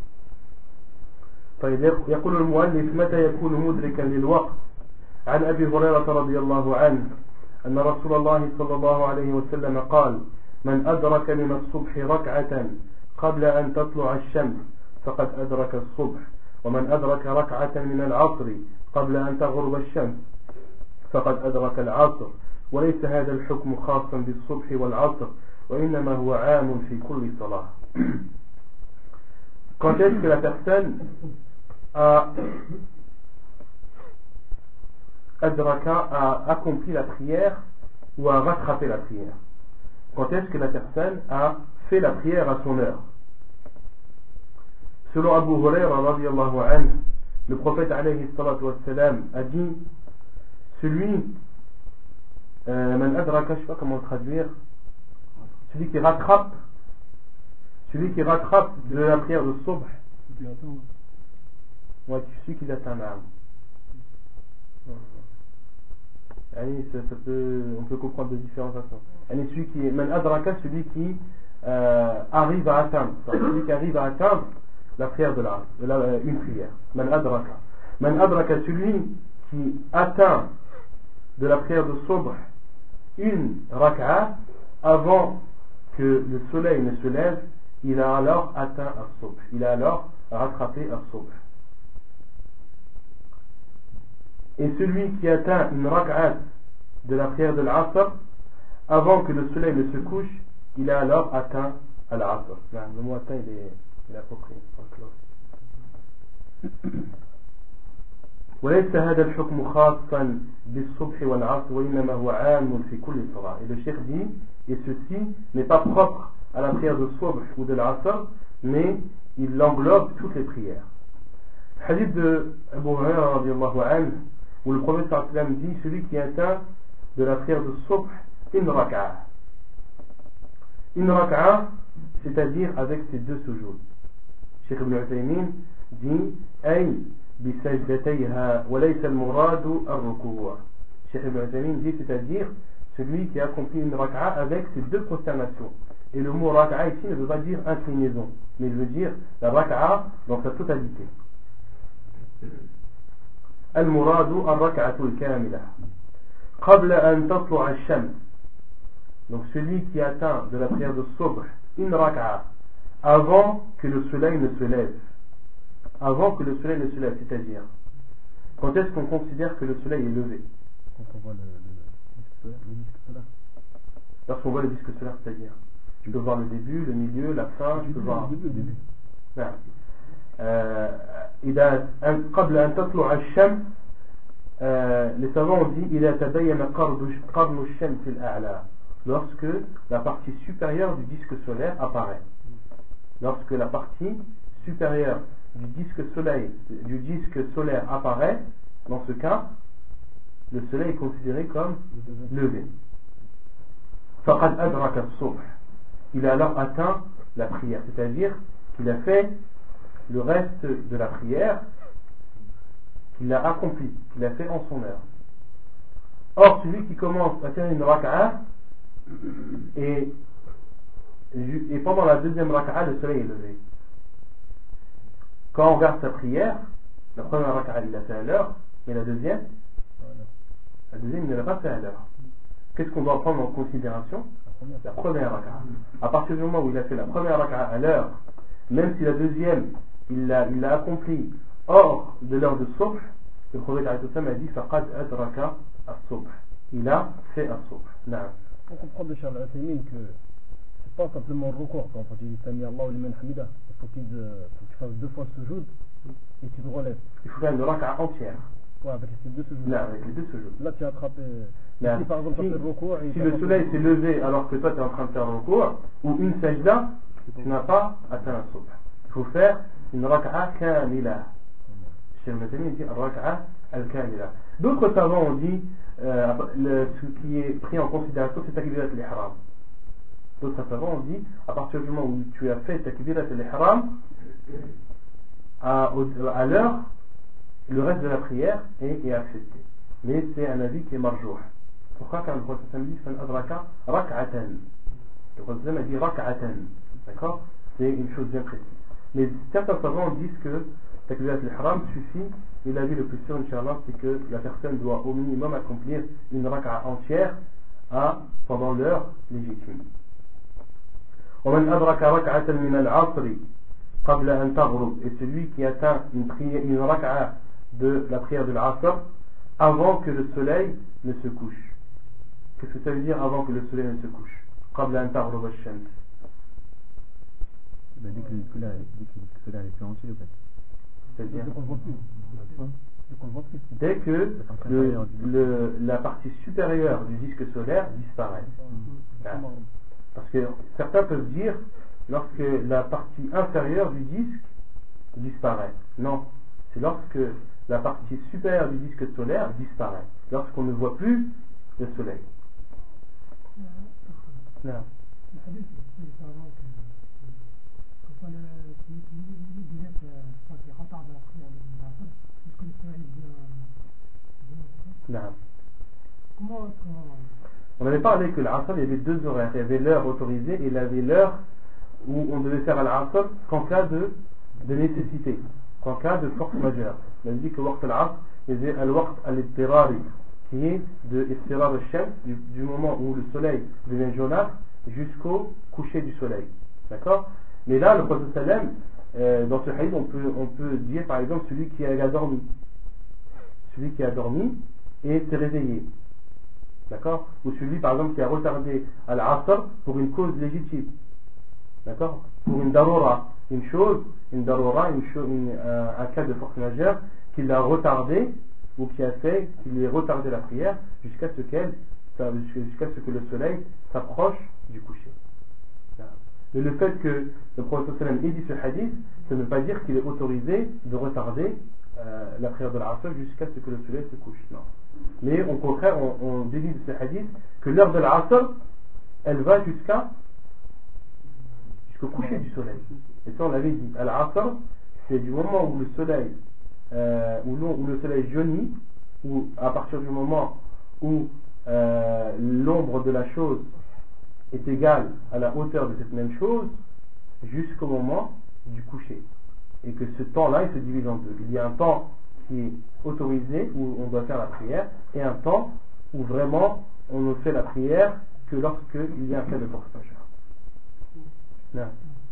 يقول المؤلف متى يكون مدركا للوقت عن أبي هريرة رضي الله عنه أن رسول الله صلى الله عليه وسلم قال من أدرك من الصبح ركعة قبل أن تطلع الشمس فقد أدرك الصبح ومن أدرك ركعة من العصر قبل أن تغرب الشمس فقد أدرك العصر وليس هذا الحكم خاصا بالصبح والعصر وإنما هو عام في كل صلاة. Quand est-ce que la personne a accompli la prière ou a rattrapé la prière? Quand est-ce que la personne a fait la prière à son heure? Selon Abu Huraira radiyallahu anhu, le prophète alayhi salatu wassalam a dit celui man adraka, je sais pas comment le traduire, celui qui rattrape de la prière de Subh, ouais, celui qui l'atteint l'âme. On peut comprendre de différentes façons. Celui qui man adraka, celui qui arrive à atteindre, la prière de l'âme, une prière. Man adraka, celui qui atteint de la prière de Subh une raka'a avant que le soleil ne se lève, il a alors atteint as-subh, il a alors rattrapé as-subh. Et celui qui atteint une rak'at de la prière de l'asr avant que le soleil ne se couche, il a alors atteint al-asr. Le mot atteint, il est approprié. وليس هذا الحكم خاصا بالصبح والعصر وإنما هو عام في كل صلاة. Et le cheikh dit, et ceci n'est pas propre à la prière de Subh ou de l'Asr, mais il englobe toutes les prières. Hadith de Abu Hurairah radiyallahu anhu, où le prophète sallallahu alayhi wa sallam dit celui qui atteint de la prière de Subh une raka'a. Une raka'a, c'est-à-dire avec ses deux sujouds. Cheikh Ibn Uthaymin dit ay بسجدتيها وليس المراد الركوع. Cheikh Ibn Uthaymin dit c'est-à-dire celui qui accomplit une raka'a avec ses deux prosternations. Et le mot raka'a ici ne veut pas dire inclinaison, mais il veut dire la raka'a dans sa totalité. المراد الركعة الكاملة قبل أن تطلع الشمس. Donc celui qui atteint de la prière de Subh une raka'a avant que le soleil ne se lève. Avant que le soleil ne se lève, c'est-à-dire quand est-ce qu'on considère que le soleil est levé? Quand on voit le disque solaire. Lorsqu'on voit le disque solaire, c'est-à-dire tu peux voir le début, le milieu, la fin, tu peux voir le début. إذا قبل أن تطلع الشمس les savants ont dit إذا تبين قرن الشمس الأعلى. lorsque la partie supérieure du disque solaire apparaît. Lorsque la partie supérieure du disque solaire apparaît, dans ce cas, le soleil est considéré comme levé. فَقَدْ أَدْرَكَ الصُّبْحِ. Il a alors atteint la prière, c'est-à-dire qu'il a fait le reste de la prière, qu'il l'a accompli, qu'il a fait en son heure. Or, celui qui commence à faire une raka'a et pendant la deuxième raka'a, le soleil est levé. Quand on regarde sa prière, la première raka'a il l'a fait à l'heure, mais la deuxième il ne l'a pas fait à l'heure. Qu'est-ce qu'on doit prendre en considération? La première raka'a. À partir du moment où il a fait la première raka'a à l'heure, même si la deuxième il l'a accompli hors de l'heure de subh, le prophète a dit faqad adraka as-subh. Il a fait as-subh. On comprend de Charles Al-Taymin que c'est pas simplement le recours quand on dit Sami Allahu liman hamida. Il faut qu'il fasse 2 fois sujoud et tu te relèves. Il faut faire une raka'a entière. Ouais, avec les 2 sujoud. Non, avec les 2 sujoud. Là tu as attrapé. Si par exemple tu fais le recours si le soleil s'est levé alors que toi tu es en train de faire le recours, ou une sajda, tu n'as pas atteint un subh. Il faut faire une raka'a kamila. Chez le Al-Taymin il dit raka'a al-kamila. D'autres savants ont dit ce qui est pris en considération c'est takbirat al-ihram. D'autres savants ont dit à partir du moment où tu as fait takbirat al-ihram à l'heure, le reste de la prière est accepté. Mais c'est un avis qui est marjouh. Pourquoi? Car le prophète dit fan adraka rak'atan. Le prophète a dit rak'atan. D'accord? C'est une chose bien précise. Mais certains savants disent que takbirat al-ihram suffit, et l'avis le plus sûr, Inch'Allah, c'est que la personne doit au minimum accomplir une raka'a entière pendant l'heure légitime. ومن أدرك ركعة من العصر قبل أن تغرب, et celui qui atteint une raka'a de la prière de l'Asr avant que le soleil ne se couche. Qu'est-ce que ça veut dire avant que le soleil ne se couche? قبل أن تغرب الشمس. Dès que le soleil est plus entier, en fait. C'est-à-dire dès que la partie supérieure du disque solaire disparaît. Parce que certains peuvent dire lorsque la partie inférieure du disque disparaît. Non, c'est lorsque la partie supérieure du disque solaire disparaît, lorsqu'on ne voit plus le soleil. Non. On avait parlé que l'Asr, il y avait 2 horaires. Il y avait l'heure autorisée et il y avait l'heure où on devait faire l'Asr qu'en cas de nécessité, qu'en cas de force majeure. On a dit que Waqt al-Asr, il y avait al-Waqt al-Ittirari, qui est de Ittirar al-Shams, du moment où le soleil devient jaunâtre jusqu'au coucher du soleil. D'accord? Mais là, le prophète sallam, dans ce hadith, on peut dire par exemple celui qui a dormi. Celui qui a dormi et s'est réveillé. D'accord? Ou celui par exemple qui a retardé à l'Asr pour une cause légitime. D'accord? Pour une darura, un cas de force majeure qui l'a retardé ou qui a fait qu'il ait retardé la prière jusqu'à ce que le soleil s'approche du coucher. Mais le fait que le prophète sallam ait dit ce hadith, ça ne veut pas dire qu'il est autorisé de retarder la prière de l'Asr jusqu'à ce que le soleil se couche. Non. Mais au contraire, on déduit de ce hadith que l'heure de l'Asr, elle va jusqu'au coucher du soleil. Et ça on l'avait dit, à l'Asr, c'est du moment où le soleil jaunit, ou à partir du moment où l'ombre de la chose est égale à la hauteur de cette même chose, jusqu'au moment du coucher. Et que ce temps-là, il se divise en 2. Il y a un temps qui est autorisé, où on doit faire la prière, et un temps où vraiment on ne fait la prière que lorsqu'il y a un cas de force majeure. Non.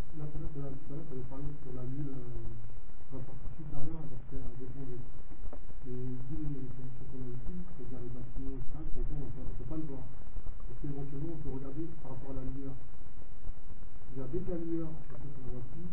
Éventuellement, on peut regarder par rapport à la lumière. Dès que la lumière, on ne voit plus.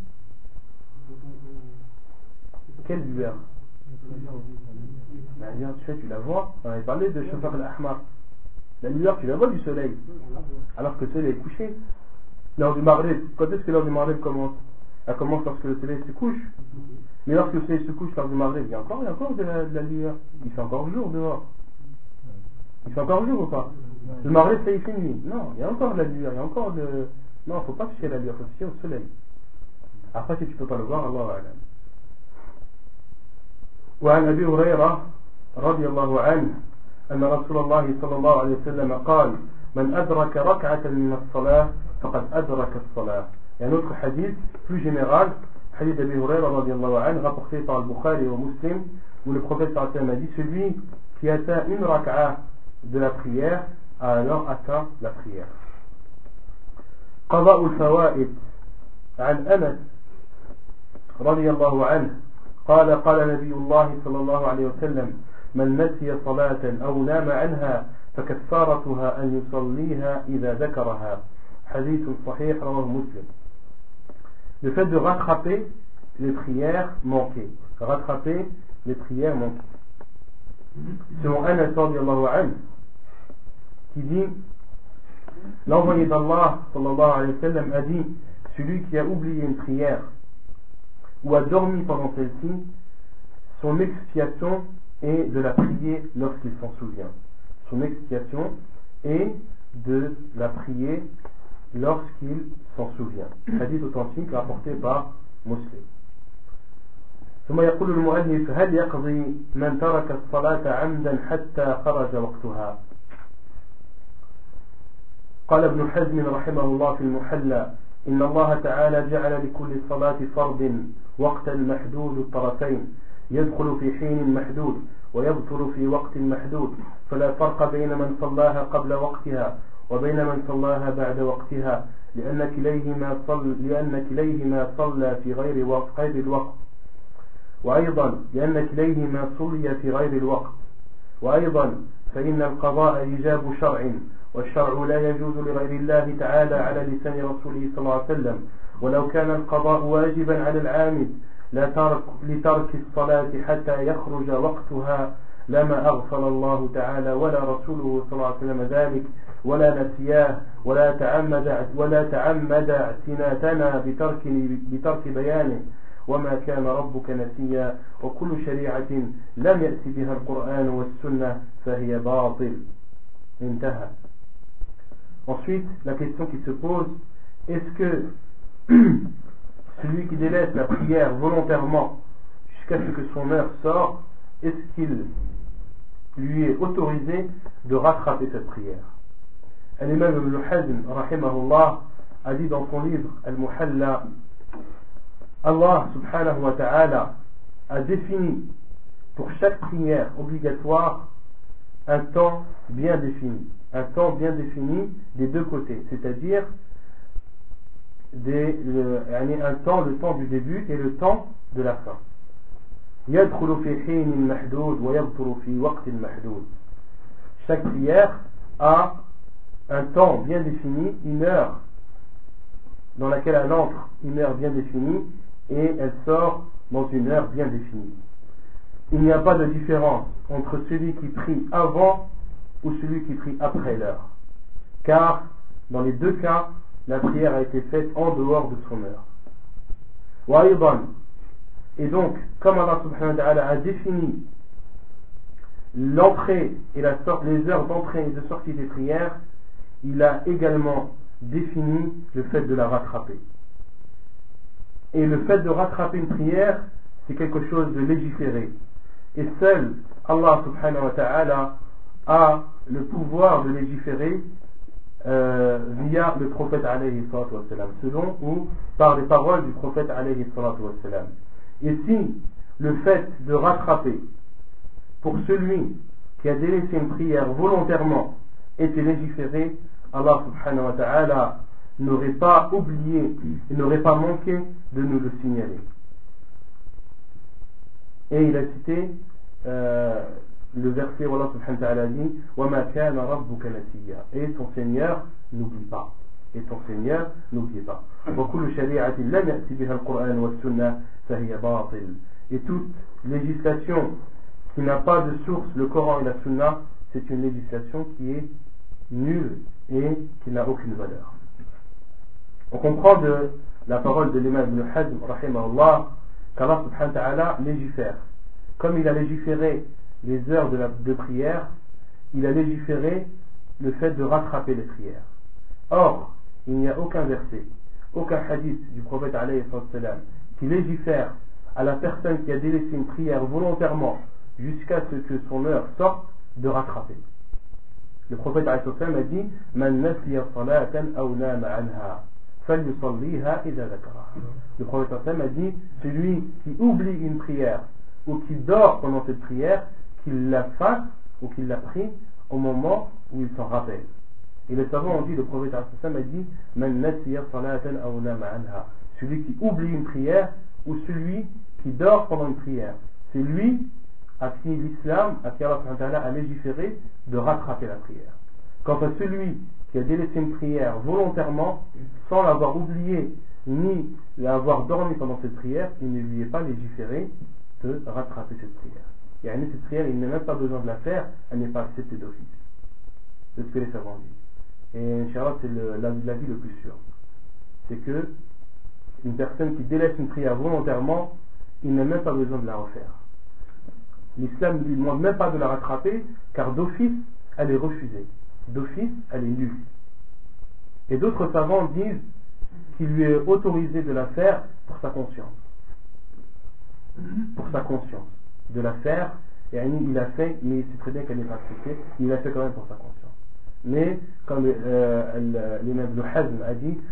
Quelle lumière? La lumière, tu la vois. On avait parlé de Shafaq al-Ahmar. La lueur, tu la vois du soleil. Alors que le soleil est couché. L'heure du Maghrib, quand est-ce que l'heure du Maghrib commence? Elle commence lorsque le soleil se couche. Mais lorsque le soleil se couche, l'heure du Maghrib, il y a encore de la lueur. Il fait encore jour dehors. Il fait encore jour ou pas? Le Maghrib, ça y fait nuit. Non, il y a encore de la lueur, il y a encore de... Non, il ne faut pas toucher la lueur, il faut toucher au soleil. Après, si tu ne peux pas le voir, Allah a'lam. وعن أبي هريرة رضي الله عنه أن رسول الله صلى الله عليه وسلم قال من أدرك ركعة من الصلاة فقد أدرك الصلاة. Il y a un autre hadith plus général, hadith d'Abi Huraira رضي الله عنه, rapporté par le Bukhari et Muslim, où le prophète sallallahu alayhi wa sallam a dit celui qui atteint une rak'a de la prière a alors atteint la prière. قضاء الفوائد عن أنس رضي الله عنه قال قال نبي الله صلى الله عليه وسلم من نسي صلاة أو نام عنها فكفارتها أن يصليها إذا ذكرها. حديث صحيح رواه مسلم. Le fait de rattraper les prières manquées. Rattraper les prières manquées. Selon Anas radiyallahu anhu, qui dit l'envoyé d'Allah sallallahu alayhi wa sallam a dit celui qui a oublié une prière ou a dormi pendant celle-ci, son expiation est de la prier lorsqu'il s'en souvient. Son expiation est de la prier lorsqu'il s'en souvient. Hadith authentique rapporté par Muslim. ثم يقول المؤلف هل يقضي من ترك الصلاة عمدا حتى خرج وقتها؟ قال ابن حزم رحمه الله في المحلى إن الله تعالى جعل لكل صلاة فرض وقتا محدود الطرفين يدخل في حين محدود ويبطل في وقت محدود فلا فرق بين من صلاها قبل وقتها وبين من صلاها بعد وقتها لأن كليهما صلى في غير الوقت وأيضا لأن كليهما صلي في غير الوقت وأيضا فإن القضاء إيجاب شرع والشرع لا يجوز لغير الله تعالى على لسان رسوله صلى الله عليه وسلم ولو كان القضاء واجبا على العامد لترك الصلاة حتى يخرج وقتها لما أغفل الله تعالى ولا رسوله صلى الله عليه وسلم ذلك ولا نسياه ولا تعمد اعتناتنا بترك بيانه وما كان ربك نسيا وكل شريعة لم يأتي بها القرآن والسنة فهي باطل. انتهى. Ensuite, la question qui se pose, est-ce que celui qui délaisse la prière volontairement jusqu'à ce que son heure sorte, est-ce qu'il lui est autorisé de rattraper cette prière? L'imam Ibn Hazm, rahimahullah, a dit dans son livre Al-Muhalla, Allah subhanahu wa ta'ala a défini pour chaque prière obligatoire un temps bien défini. Un temps bien défini des deux côtés, c'est-à-dire un temps, le temps du début et le temps de la fin. Chaque prière a un temps bien défini, une heure dans laquelle elle entre, une heure bien définie, et elle sort dans une heure bien définie. Il n'y a pas de différence entre celui qui prie avant ou celui qui prie après l'heure, car dans les deux cas la prière a été faite en dehors de son heure. Et donc, comme Allah subhanahu wa ta'ala a défini l'entrée et les heures d'entrée et de sortie des prières, il a également défini le fait de la rattraper. Et le fait de rattraper une prière, c'est quelque chose de légiféré. Et seul Allah subhanahu wa ta'ala a le pouvoir de légiférer via le prophète alayhi salatu wa salam, selon ou par les paroles du prophète alayhi salatu wa salam. Et si le fait de rattraper pour celui qui a délaissé une prière volontairement était légiféré, Allah subhanahu wa ta'ala n'aurait pas oublié, il n'aurait pas manqué de nous le signaler. Et il a cité le verset où Allah subhanahu wa ta'ala dit وَمَا كَانَ رَبُّكَ نَسِيًّا, et ton Seigneur n'oublie pas. Et ton Seigneur n'oublie pas. وَكُلُّ شَرِيعَةٍ لَمْ يَأْتِ بِهَا الْقُرْآنُ وَالسُّنَّةُ فَهِيَ بَاطِلٌ. Et toute législation qui n'a pas de source, le Coran et la Sunna, c'est une législation qui est nul et qui n'a aucune valeur. On comprend de la parole de l'imam Ibn Hazm, rahimahullah, qu'Allah subhanahu wa ta'ala légifère. Comme il a légiféré les heures de prière, il a légiféré le fait de rattraper les prières. Or, il n'y a aucun verset, aucun hadith du prophète alayhi salam qui légifère à la personne qui a délaissé une prière volontairement jusqu'à ce que son heure sorte de rattraper. Le prophète alayhi salam a dit Man nasiya salatan aw nama anha falyusalliha idha dhakaraha. Le prophète sallam a dit celui qui oublie une prière ou qui dort pendant cette prière, qu'il la fasse ou qu'il la prie au moment où il s'en rappelle. Et les savants ont dit, le prophète sallam a dit Man nasiya salatan aw nama anha, celui qui oublie une prière ou celui qui dort pendant une prière, c'est lui à qui l'islam, à qui Allah a légiféré de rattraper la prière. Quant à celui qui a délaissé une prière volontairement, sans l'avoir oublié, ni l'avoir dormi pendant cette prière, il ne lui est pas légiféré de rattraper cette prière. Et à cette prière, il n'a même pas besoin de la faire, elle n'est pas acceptée d'office. C'est ce que les savants disent. Et Inch'Allah, c'est l'avis le plus sûr. C'est que une personne qui délaisse une prière volontairement, il n'a même pas besoin de la refaire. L'islam ne lui demande même pas de la rattraper, car d'office, elle est refusée. D'office, elle est nulle. Et d'autres savants disent qu'il lui est autorisé de la faire pour sa conscience. Pour sa conscience. De la faire, et il a fait, mais il sait très bien qu'elle n'est pas acceptée, il l'a fait quand même pour sa conscience. Mais, comme l'imam Ibn Hazm a dit,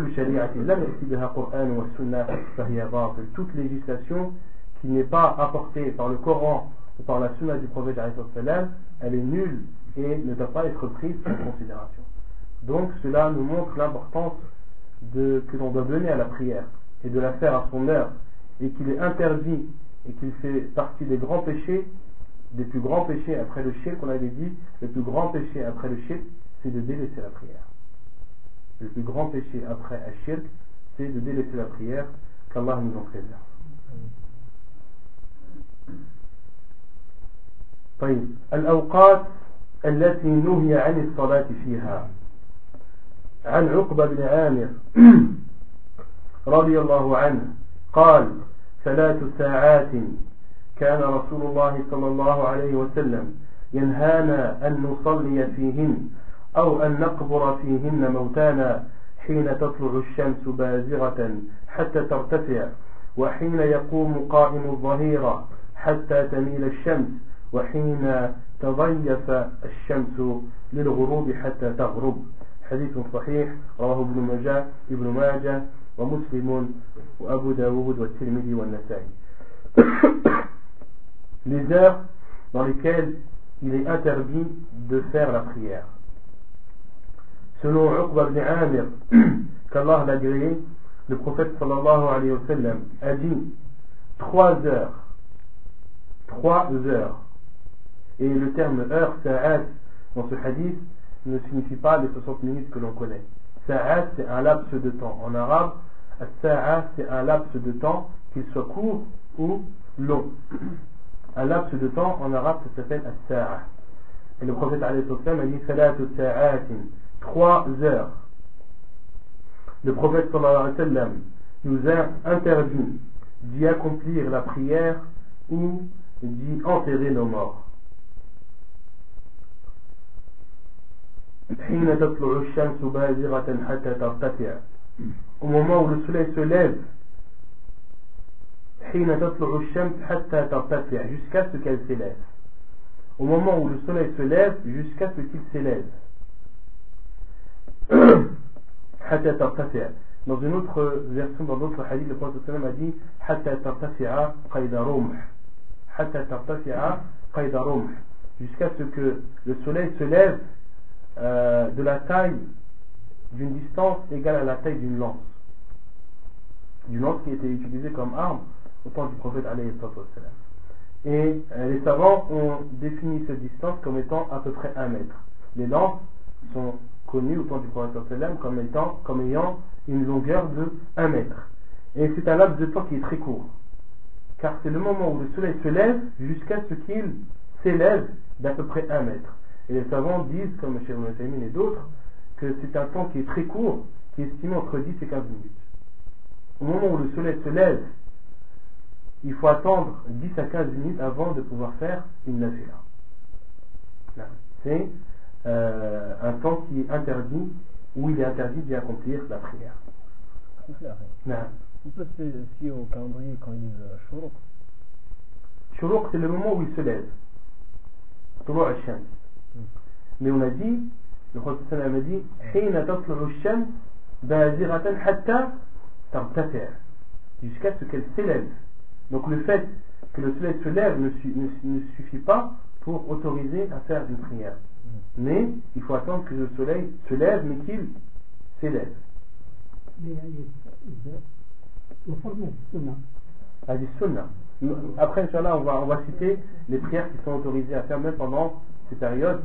toute législation qui n'est pas apportée par le Coran ou par la Sunna du prophète, elle est nulle et ne doit pas être prise en considération. Donc cela nous montre l'importance que l'on doit donner à la prière et de la faire à son heure, et qu'il est interdit et qu'il fait partie des grands péchés, des plus grands péchés après le shirk. On avait dit, le plus grand péché après le shirk, c'est de délaisser la prière. Le plus grand péché après le shirk, c'est de délaisser la prière. Qu'Allah nous en préserve. طيب الأوقات التي نهي عن الصلاة فيها. عن عقبة بن عامر رضي الله عنه قال 3 ساعات كان رسول الله صلى الله عليه وسلم ينهانا أن نصلي فيهن أو أن نقبر فيهن موتانا حين تطلع الشمس بازغة حتى ترتفع وحين يقوم قائم الظهيرة حتى تميل الشمس وحين تضيف الشمس للغروب حتى تغرب. حديث صحيح رواه ابن ماجه ومسلم وأبو داود والترمذي والنسائي. Les heures dans lesquelles il est interdit de faire la prière. Selon Uqba ibn Amir, qu'Allah l'a agréé, le prophète sallallahu alayhi wa sallam a dit 3 heures. 3 heures. Et le terme heure, sa'at, dans ce hadith, ne signifie pas les 60 minutes que l'on connaît. Sa'at, c'est un laps de temps. En arabe, as-sa'a, c'est un laps de temps, qu'il soit court ou long. Un laps de temps, en arabe, ça s'appelle as-sa'a. Et le prophète alayhi wa sallam a dit salatu sa'atin, 3 heures. Le prophète sallallahu alayhi wa sallam nous a interdit d'y accomplir la prière ou d'y enterrer nos morts. Au moment où le soleil se lève, jusqu'à ce qu'elle s'élève. Au moment où le soleil se lève, jusqu'à ce qu'il s'élève. Dans une autre version, dans d'autres hadiths, le prophète a dit jusqu'à ce que le soleil se lève de la taille d'une distance égale à la taille d'une lance. D'une lance qui était utilisée comme arme au temps du prophète alayhi salam. Et les savants ont défini cette distance comme étant à peu près 1 mètre. Les lances sont connues au temps du prophète sallam comme ayant une longueur de 1 mètre. Et c'est un laps de temps qui est très court, car c'est le moment où le soleil se lève jusqu'à ce qu'il s'élève d'à peu près 1 mètre. Et les savants disent, comme Cheikh Ibn Taymiyyah et d'autres, que c'est un temps qui est très court, qui est estimé entre 10 et 15 minutes. Au moment où le soleil se lève, il faut attendre 10 à 15 minutes avant de pouvoir faire une nafila. C'est un temps qui est interdit, où il est interdit d'y accomplir la prière. On peut se fier au calendrier quand il dit Shuruq. Shuruq, c'est le moment où il se lève. Tulu' al-shams. Mais on a dit, le prophète sallallahu alayhi wa sallam a dit, Hina tatlu' al-shams baziratan hatta tartafi', jusqu'à ce qu'elle s'élève. Donc le fait que le soleil se lève ne suffit pas pour autoriser à faire une prière. Mais il faut attendre que le soleil se lève, mais qu'il s'élève. Ah, du sunnah. Après, Inch'Allah, on va citer les prières qui sont autorisées à faire même pendant ces périodes.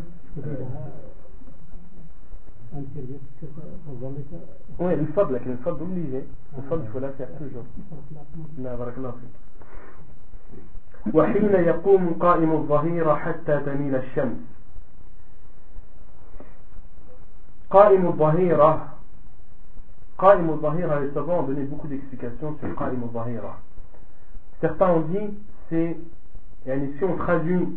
Oui, le fadl, le fadl obligé. Le fadl, il faut la faire toujours. وحين يقوم قائم الظهيرة حتى تميل الشمس. قائم الظهيرة. قائم الظهيرة, les savants ont donné beaucoup d'explications sur قائم الظهيرة. Certains ont dit, c'est, si on traduit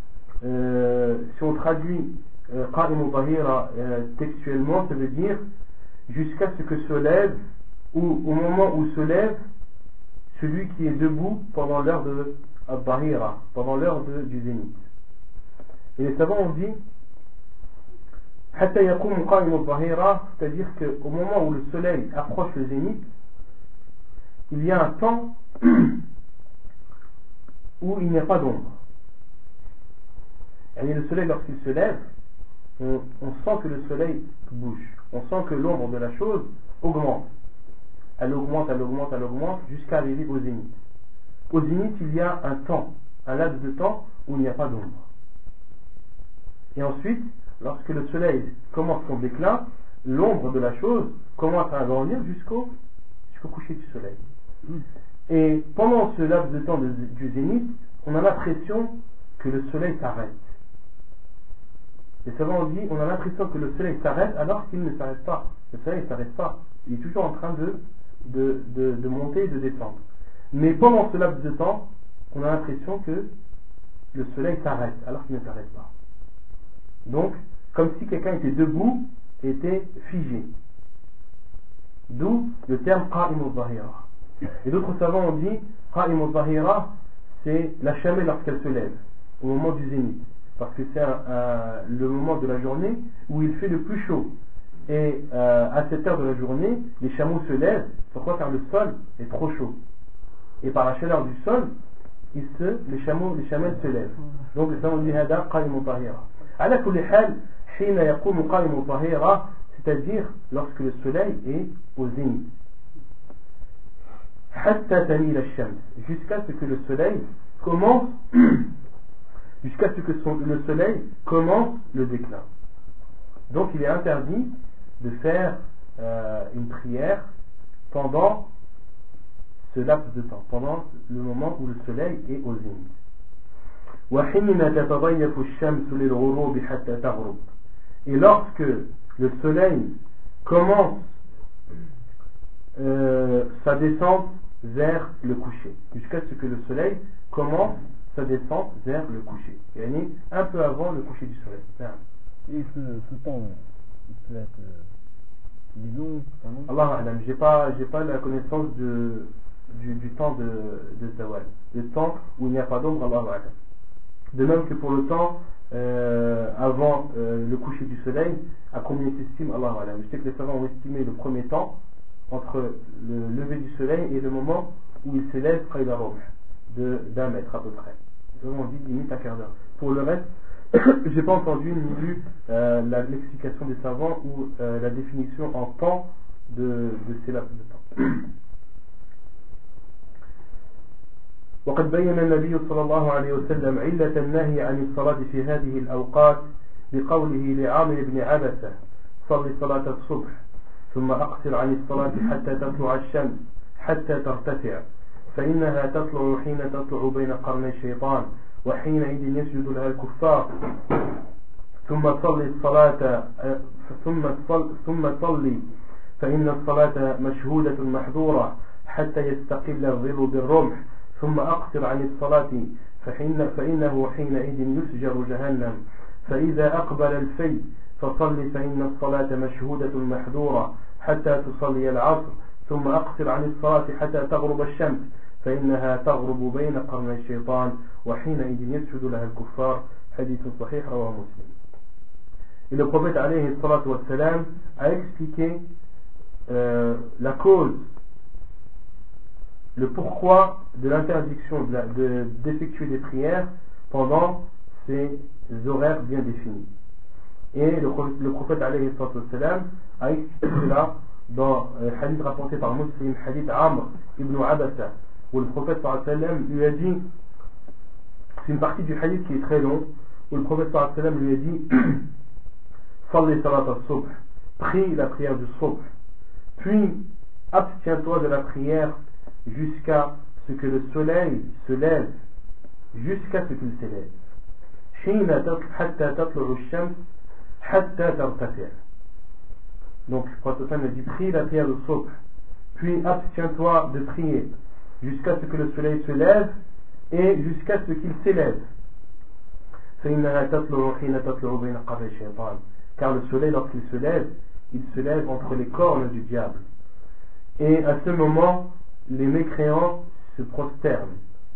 قائم الظهيرة textuellement, ça veut dire jusqu'à ce que se lève, ou au moment où se lève celui qui est debout pendant l'heure de al-Zahira, pendant l'heure du zénith. Et les savants ont dit حتى يقوم قائم الظهيرة, c'est-à-dire qu'au moment où le soleil approche le zénith, il y a un temps où il n'y a pas d'ombre. Et le soleil, lorsqu'il se lève, on sent que le soleil bouge, on sent que l'ombre de la chose augmente. Elle augmente jusqu'à arriver au zénith. Au zénith, il y a un temps, un laps de temps où il n'y a pas d'ombre. Et ensuite, lorsque le soleil commence son déclin, l'ombre de la chose commence à agrandir jusqu'au coucher du soleil. Et pendant ce laps de temps du zénith, on a l'impression que le soleil s'arrête. Les savants ont dit, on a l'impression que le soleil s'arrête alors qu'il ne s'arrête pas. Le soleil ne s'arrête pas. Il est toujours en train de monter et de descendre. Mais pendant ce laps de temps, on a l'impression que le soleil s'arrête alors qu'il ne s'arrête pas. Donc, comme si quelqu'un était debout et était figé. D'où le terme qa'im al-zahira. Et d'autres savants ont dit, qa'im al-zahira, c'est la chamelle lorsqu'elle se lève, au moment du zénith. Parce que c'est le moment de la journée où il fait le plus chaud. Et à cette heure de la journée, les chameaux se lèvent. Pourquoi? Car le sol est trop chaud. Et par la chaleur du sol, les chamelles se lèvent. Donc les savants ont dit hada qa'im al-zahira. Ala kulli hal, hina yaqumu qa'im al-zahira, c'est-à-dire lorsque le soleil est au zénith. Hatta tamil ash-shams, jusqu'à ce que le soleil commence le soleil commence le déclin. Donc il est interdit de faire une prière pendant ce laps de temps, pendant le moment où le soleil est au zénith. Et lorsque le soleil commence sa descente vers le coucher, jusqu'à ce que le soleil commence sa descente vers le coucher, yani un peu avant le coucher du soleil. Et ce temps, il peut être il est long, Allah A'lam, j'ai pas la connaissance du temps de Zawal, le temps où il n'y a pas d'ombre, Allah A'lam. De même que pour le temps avant le coucher du soleil, à combien il s'estime, Allah A'lam. Je sais que les savants ont estimé le premier temps entre le lever du soleil et le moment où il s'élève près d'un mètre à peu près. On dit limite un quart d'heure. Pour le reste, j'ai pas entendu ni lu l'explication des savants ou la définition en temps de ces laps de temps. وقد بين النبي صلى الله عليه وسلم علة النهي عن الصلاة في هذه الأوقات بقوله لعامر بن عبسة صل صلاة الصبح ثم أقصر عن الصلاة حتى تطلع الشمس حتى ترتفع فإنها تطلع حين تطلع بين قرني الشيطان وحينئذ يسجد لها الكفار ثم صلي الصلاة ثم صلي فإن الصلاة مشهودة محظورة حتى يستقل الظل بالرمح ثم أقصر عن الصلاة فإنه حينئذ يسجر جهنم فإذا أقبل الفي فصل فإن الصلاة مشهودة محظورة حتى تصلي العصر ثم أقصر عن الصلاة حتى تغرب الشمس فإنها تغرب بين قرني الشيطان وحينئذ يسجد لها الكفار. حديث صحيح رواه مسلم. Et le prophète alayhi salatu wa salam a expliqué la cause, le pourquoi de l'interdiction d'effectuer des prières pendant ces horaires bien définis. Et le prophète alayhi salatu wa salam a expliqué cela dans le hadith rapporté par Muslim, hadith Amr ibn Abasa, où le prophète sallallahu alayhi wa sallam lui a dit, c'est une partie du hadith qui est très long, où le prophète sallallahu alayhi wa sallam lui a dit Salli salat al-subh, prie la prière du subh, puis abstiens-toi de la prière jusqu'à ce que le soleil se lève, jusqu'à ce qu'il s'élève. Donc le prophète a dit prie la prière du subh, puis abstiens-toi de prier jusqu'à ce que le soleil se lève et jusqu'à ce qu'il s'élève. Car le soleil, lorsqu'il se lève entre les cornes du diable. Et à ce moment, les mécréants se prosternent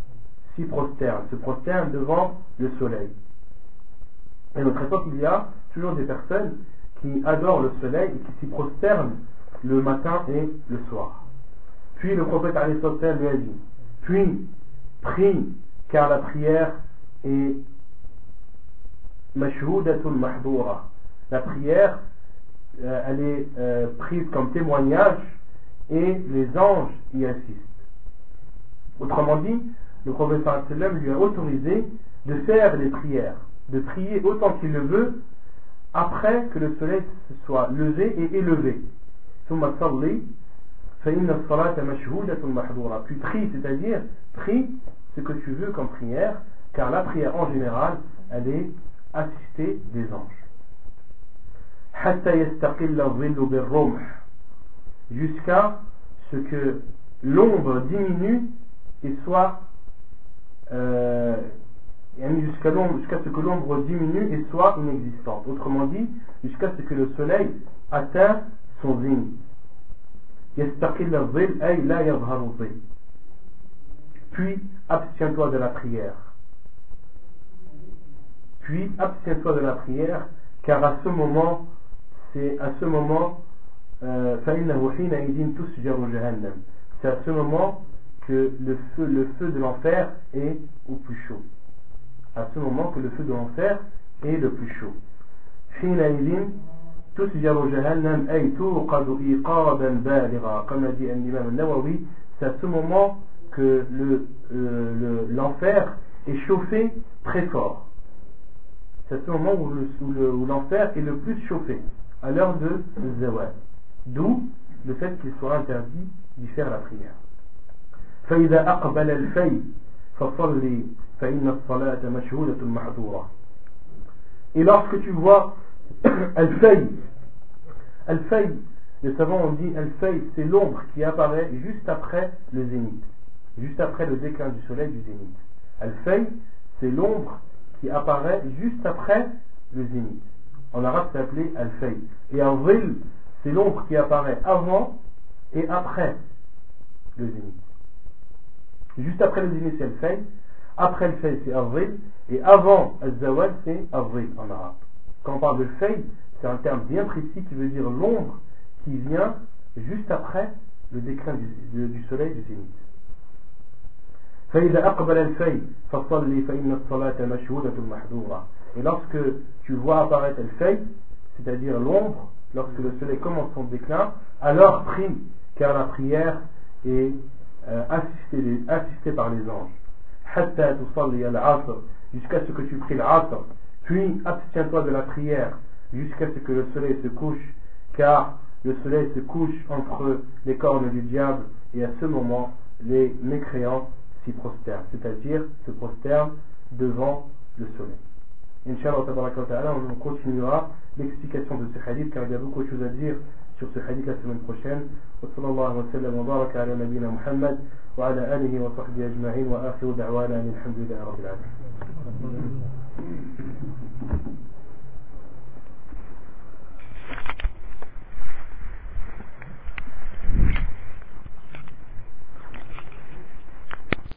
devant le soleil. Et à notre époque, il y a toujours des personnes qui adorent le soleil et qui s'y prosternent le matin et le soir. Puis le prophète alayhi sallam lui a dit, puis prie, car la prière est mashhoudatun mahdoura. La prière, elle est prise comme témoignage et les anges y assistent. Autrement dit, le prophète sallallahu alayhi wa sallam lui a autorisé de faire les prières, de prier autant qu'il le veut après que le soleil se soit levé et élevé. Puis prie, c'est-à-dire prie ce que tu veux comme prière, car la prière en général, elle est assistée des anges. Jusqu'à ce que l'ombre diminue et soit jusqu'à ce que l'ombre diminue et soit inexistante. Autrement dit, jusqu'à ce que le soleil atteint son zénith. Puis abstiens-toi de la prière. Car à ce moment, c'est à ce moment que le feu de l'enfer est au plus chaud. À ce moment que le feu de l'enfer est le plus chaud. Comme l'a dit l'imam al-Nawawi, c'est à ce moment que l'enfer est chauffé très fort. C'est à ce moment où l'enfer est le plus chauffé, à l'heure de Zawal. D'où le fait qu'il soit interdit d'y faire la prière. فإذا أقبل الفي فصلي فإن الصلاة مشهودة محظورة. Et lorsque tu vois al-fay, les savants ont dit al-fay, c'est l'ombre qui apparaît juste après le zénith, juste après le déclin du soleil du zénith. Al-fay, c'est l'ombre qui apparaît juste après le zénith. En arabe, c'est appelé al-fay. Et al-dhil, c'est l'ombre qui apparaît avant et après le zénith. Juste après le zénith, c'est al-fay. Après le fay, c'est al-dhil. Et avant al-zawal, c'est al-dhil en arabe. Quand on parle de fay, c'est un terme bien précis qui veut dire l'ombre qui vient juste après le déclin du soleil du zénith. فإذا أقبل الفي فصلي فإن الصلاة مشهودة محظورة. Et lorsque tu vois apparaître le fay, c'est-à-dire l'ombre, lorsque le soleil commence son déclin, alors prie, car la prière est assistée par les anges. حتى تصلي العصر, jusqu'à ce que tu pries l'asr, puis abstiens-toi de la prière jusqu'à ce que le soleil se couche, car le soleil se couche entre les cornes du diable, et à ce moment les mécréants s'y prosternent, c'est-à-dire se prosternent devant le soleil. Inch'Allah tabaraka wa ta'ala, on continuera l'explication de ce hadith car il y a beaucoup de choses à dire sur ce hadith la semaine prochaine. Wa sallallahu wa sallam wa baraka ala nabina Muhammad wa ala alihi wa sahbihi ajma'in wa akhiru da'wana alhamdulillahi rabbil alamin.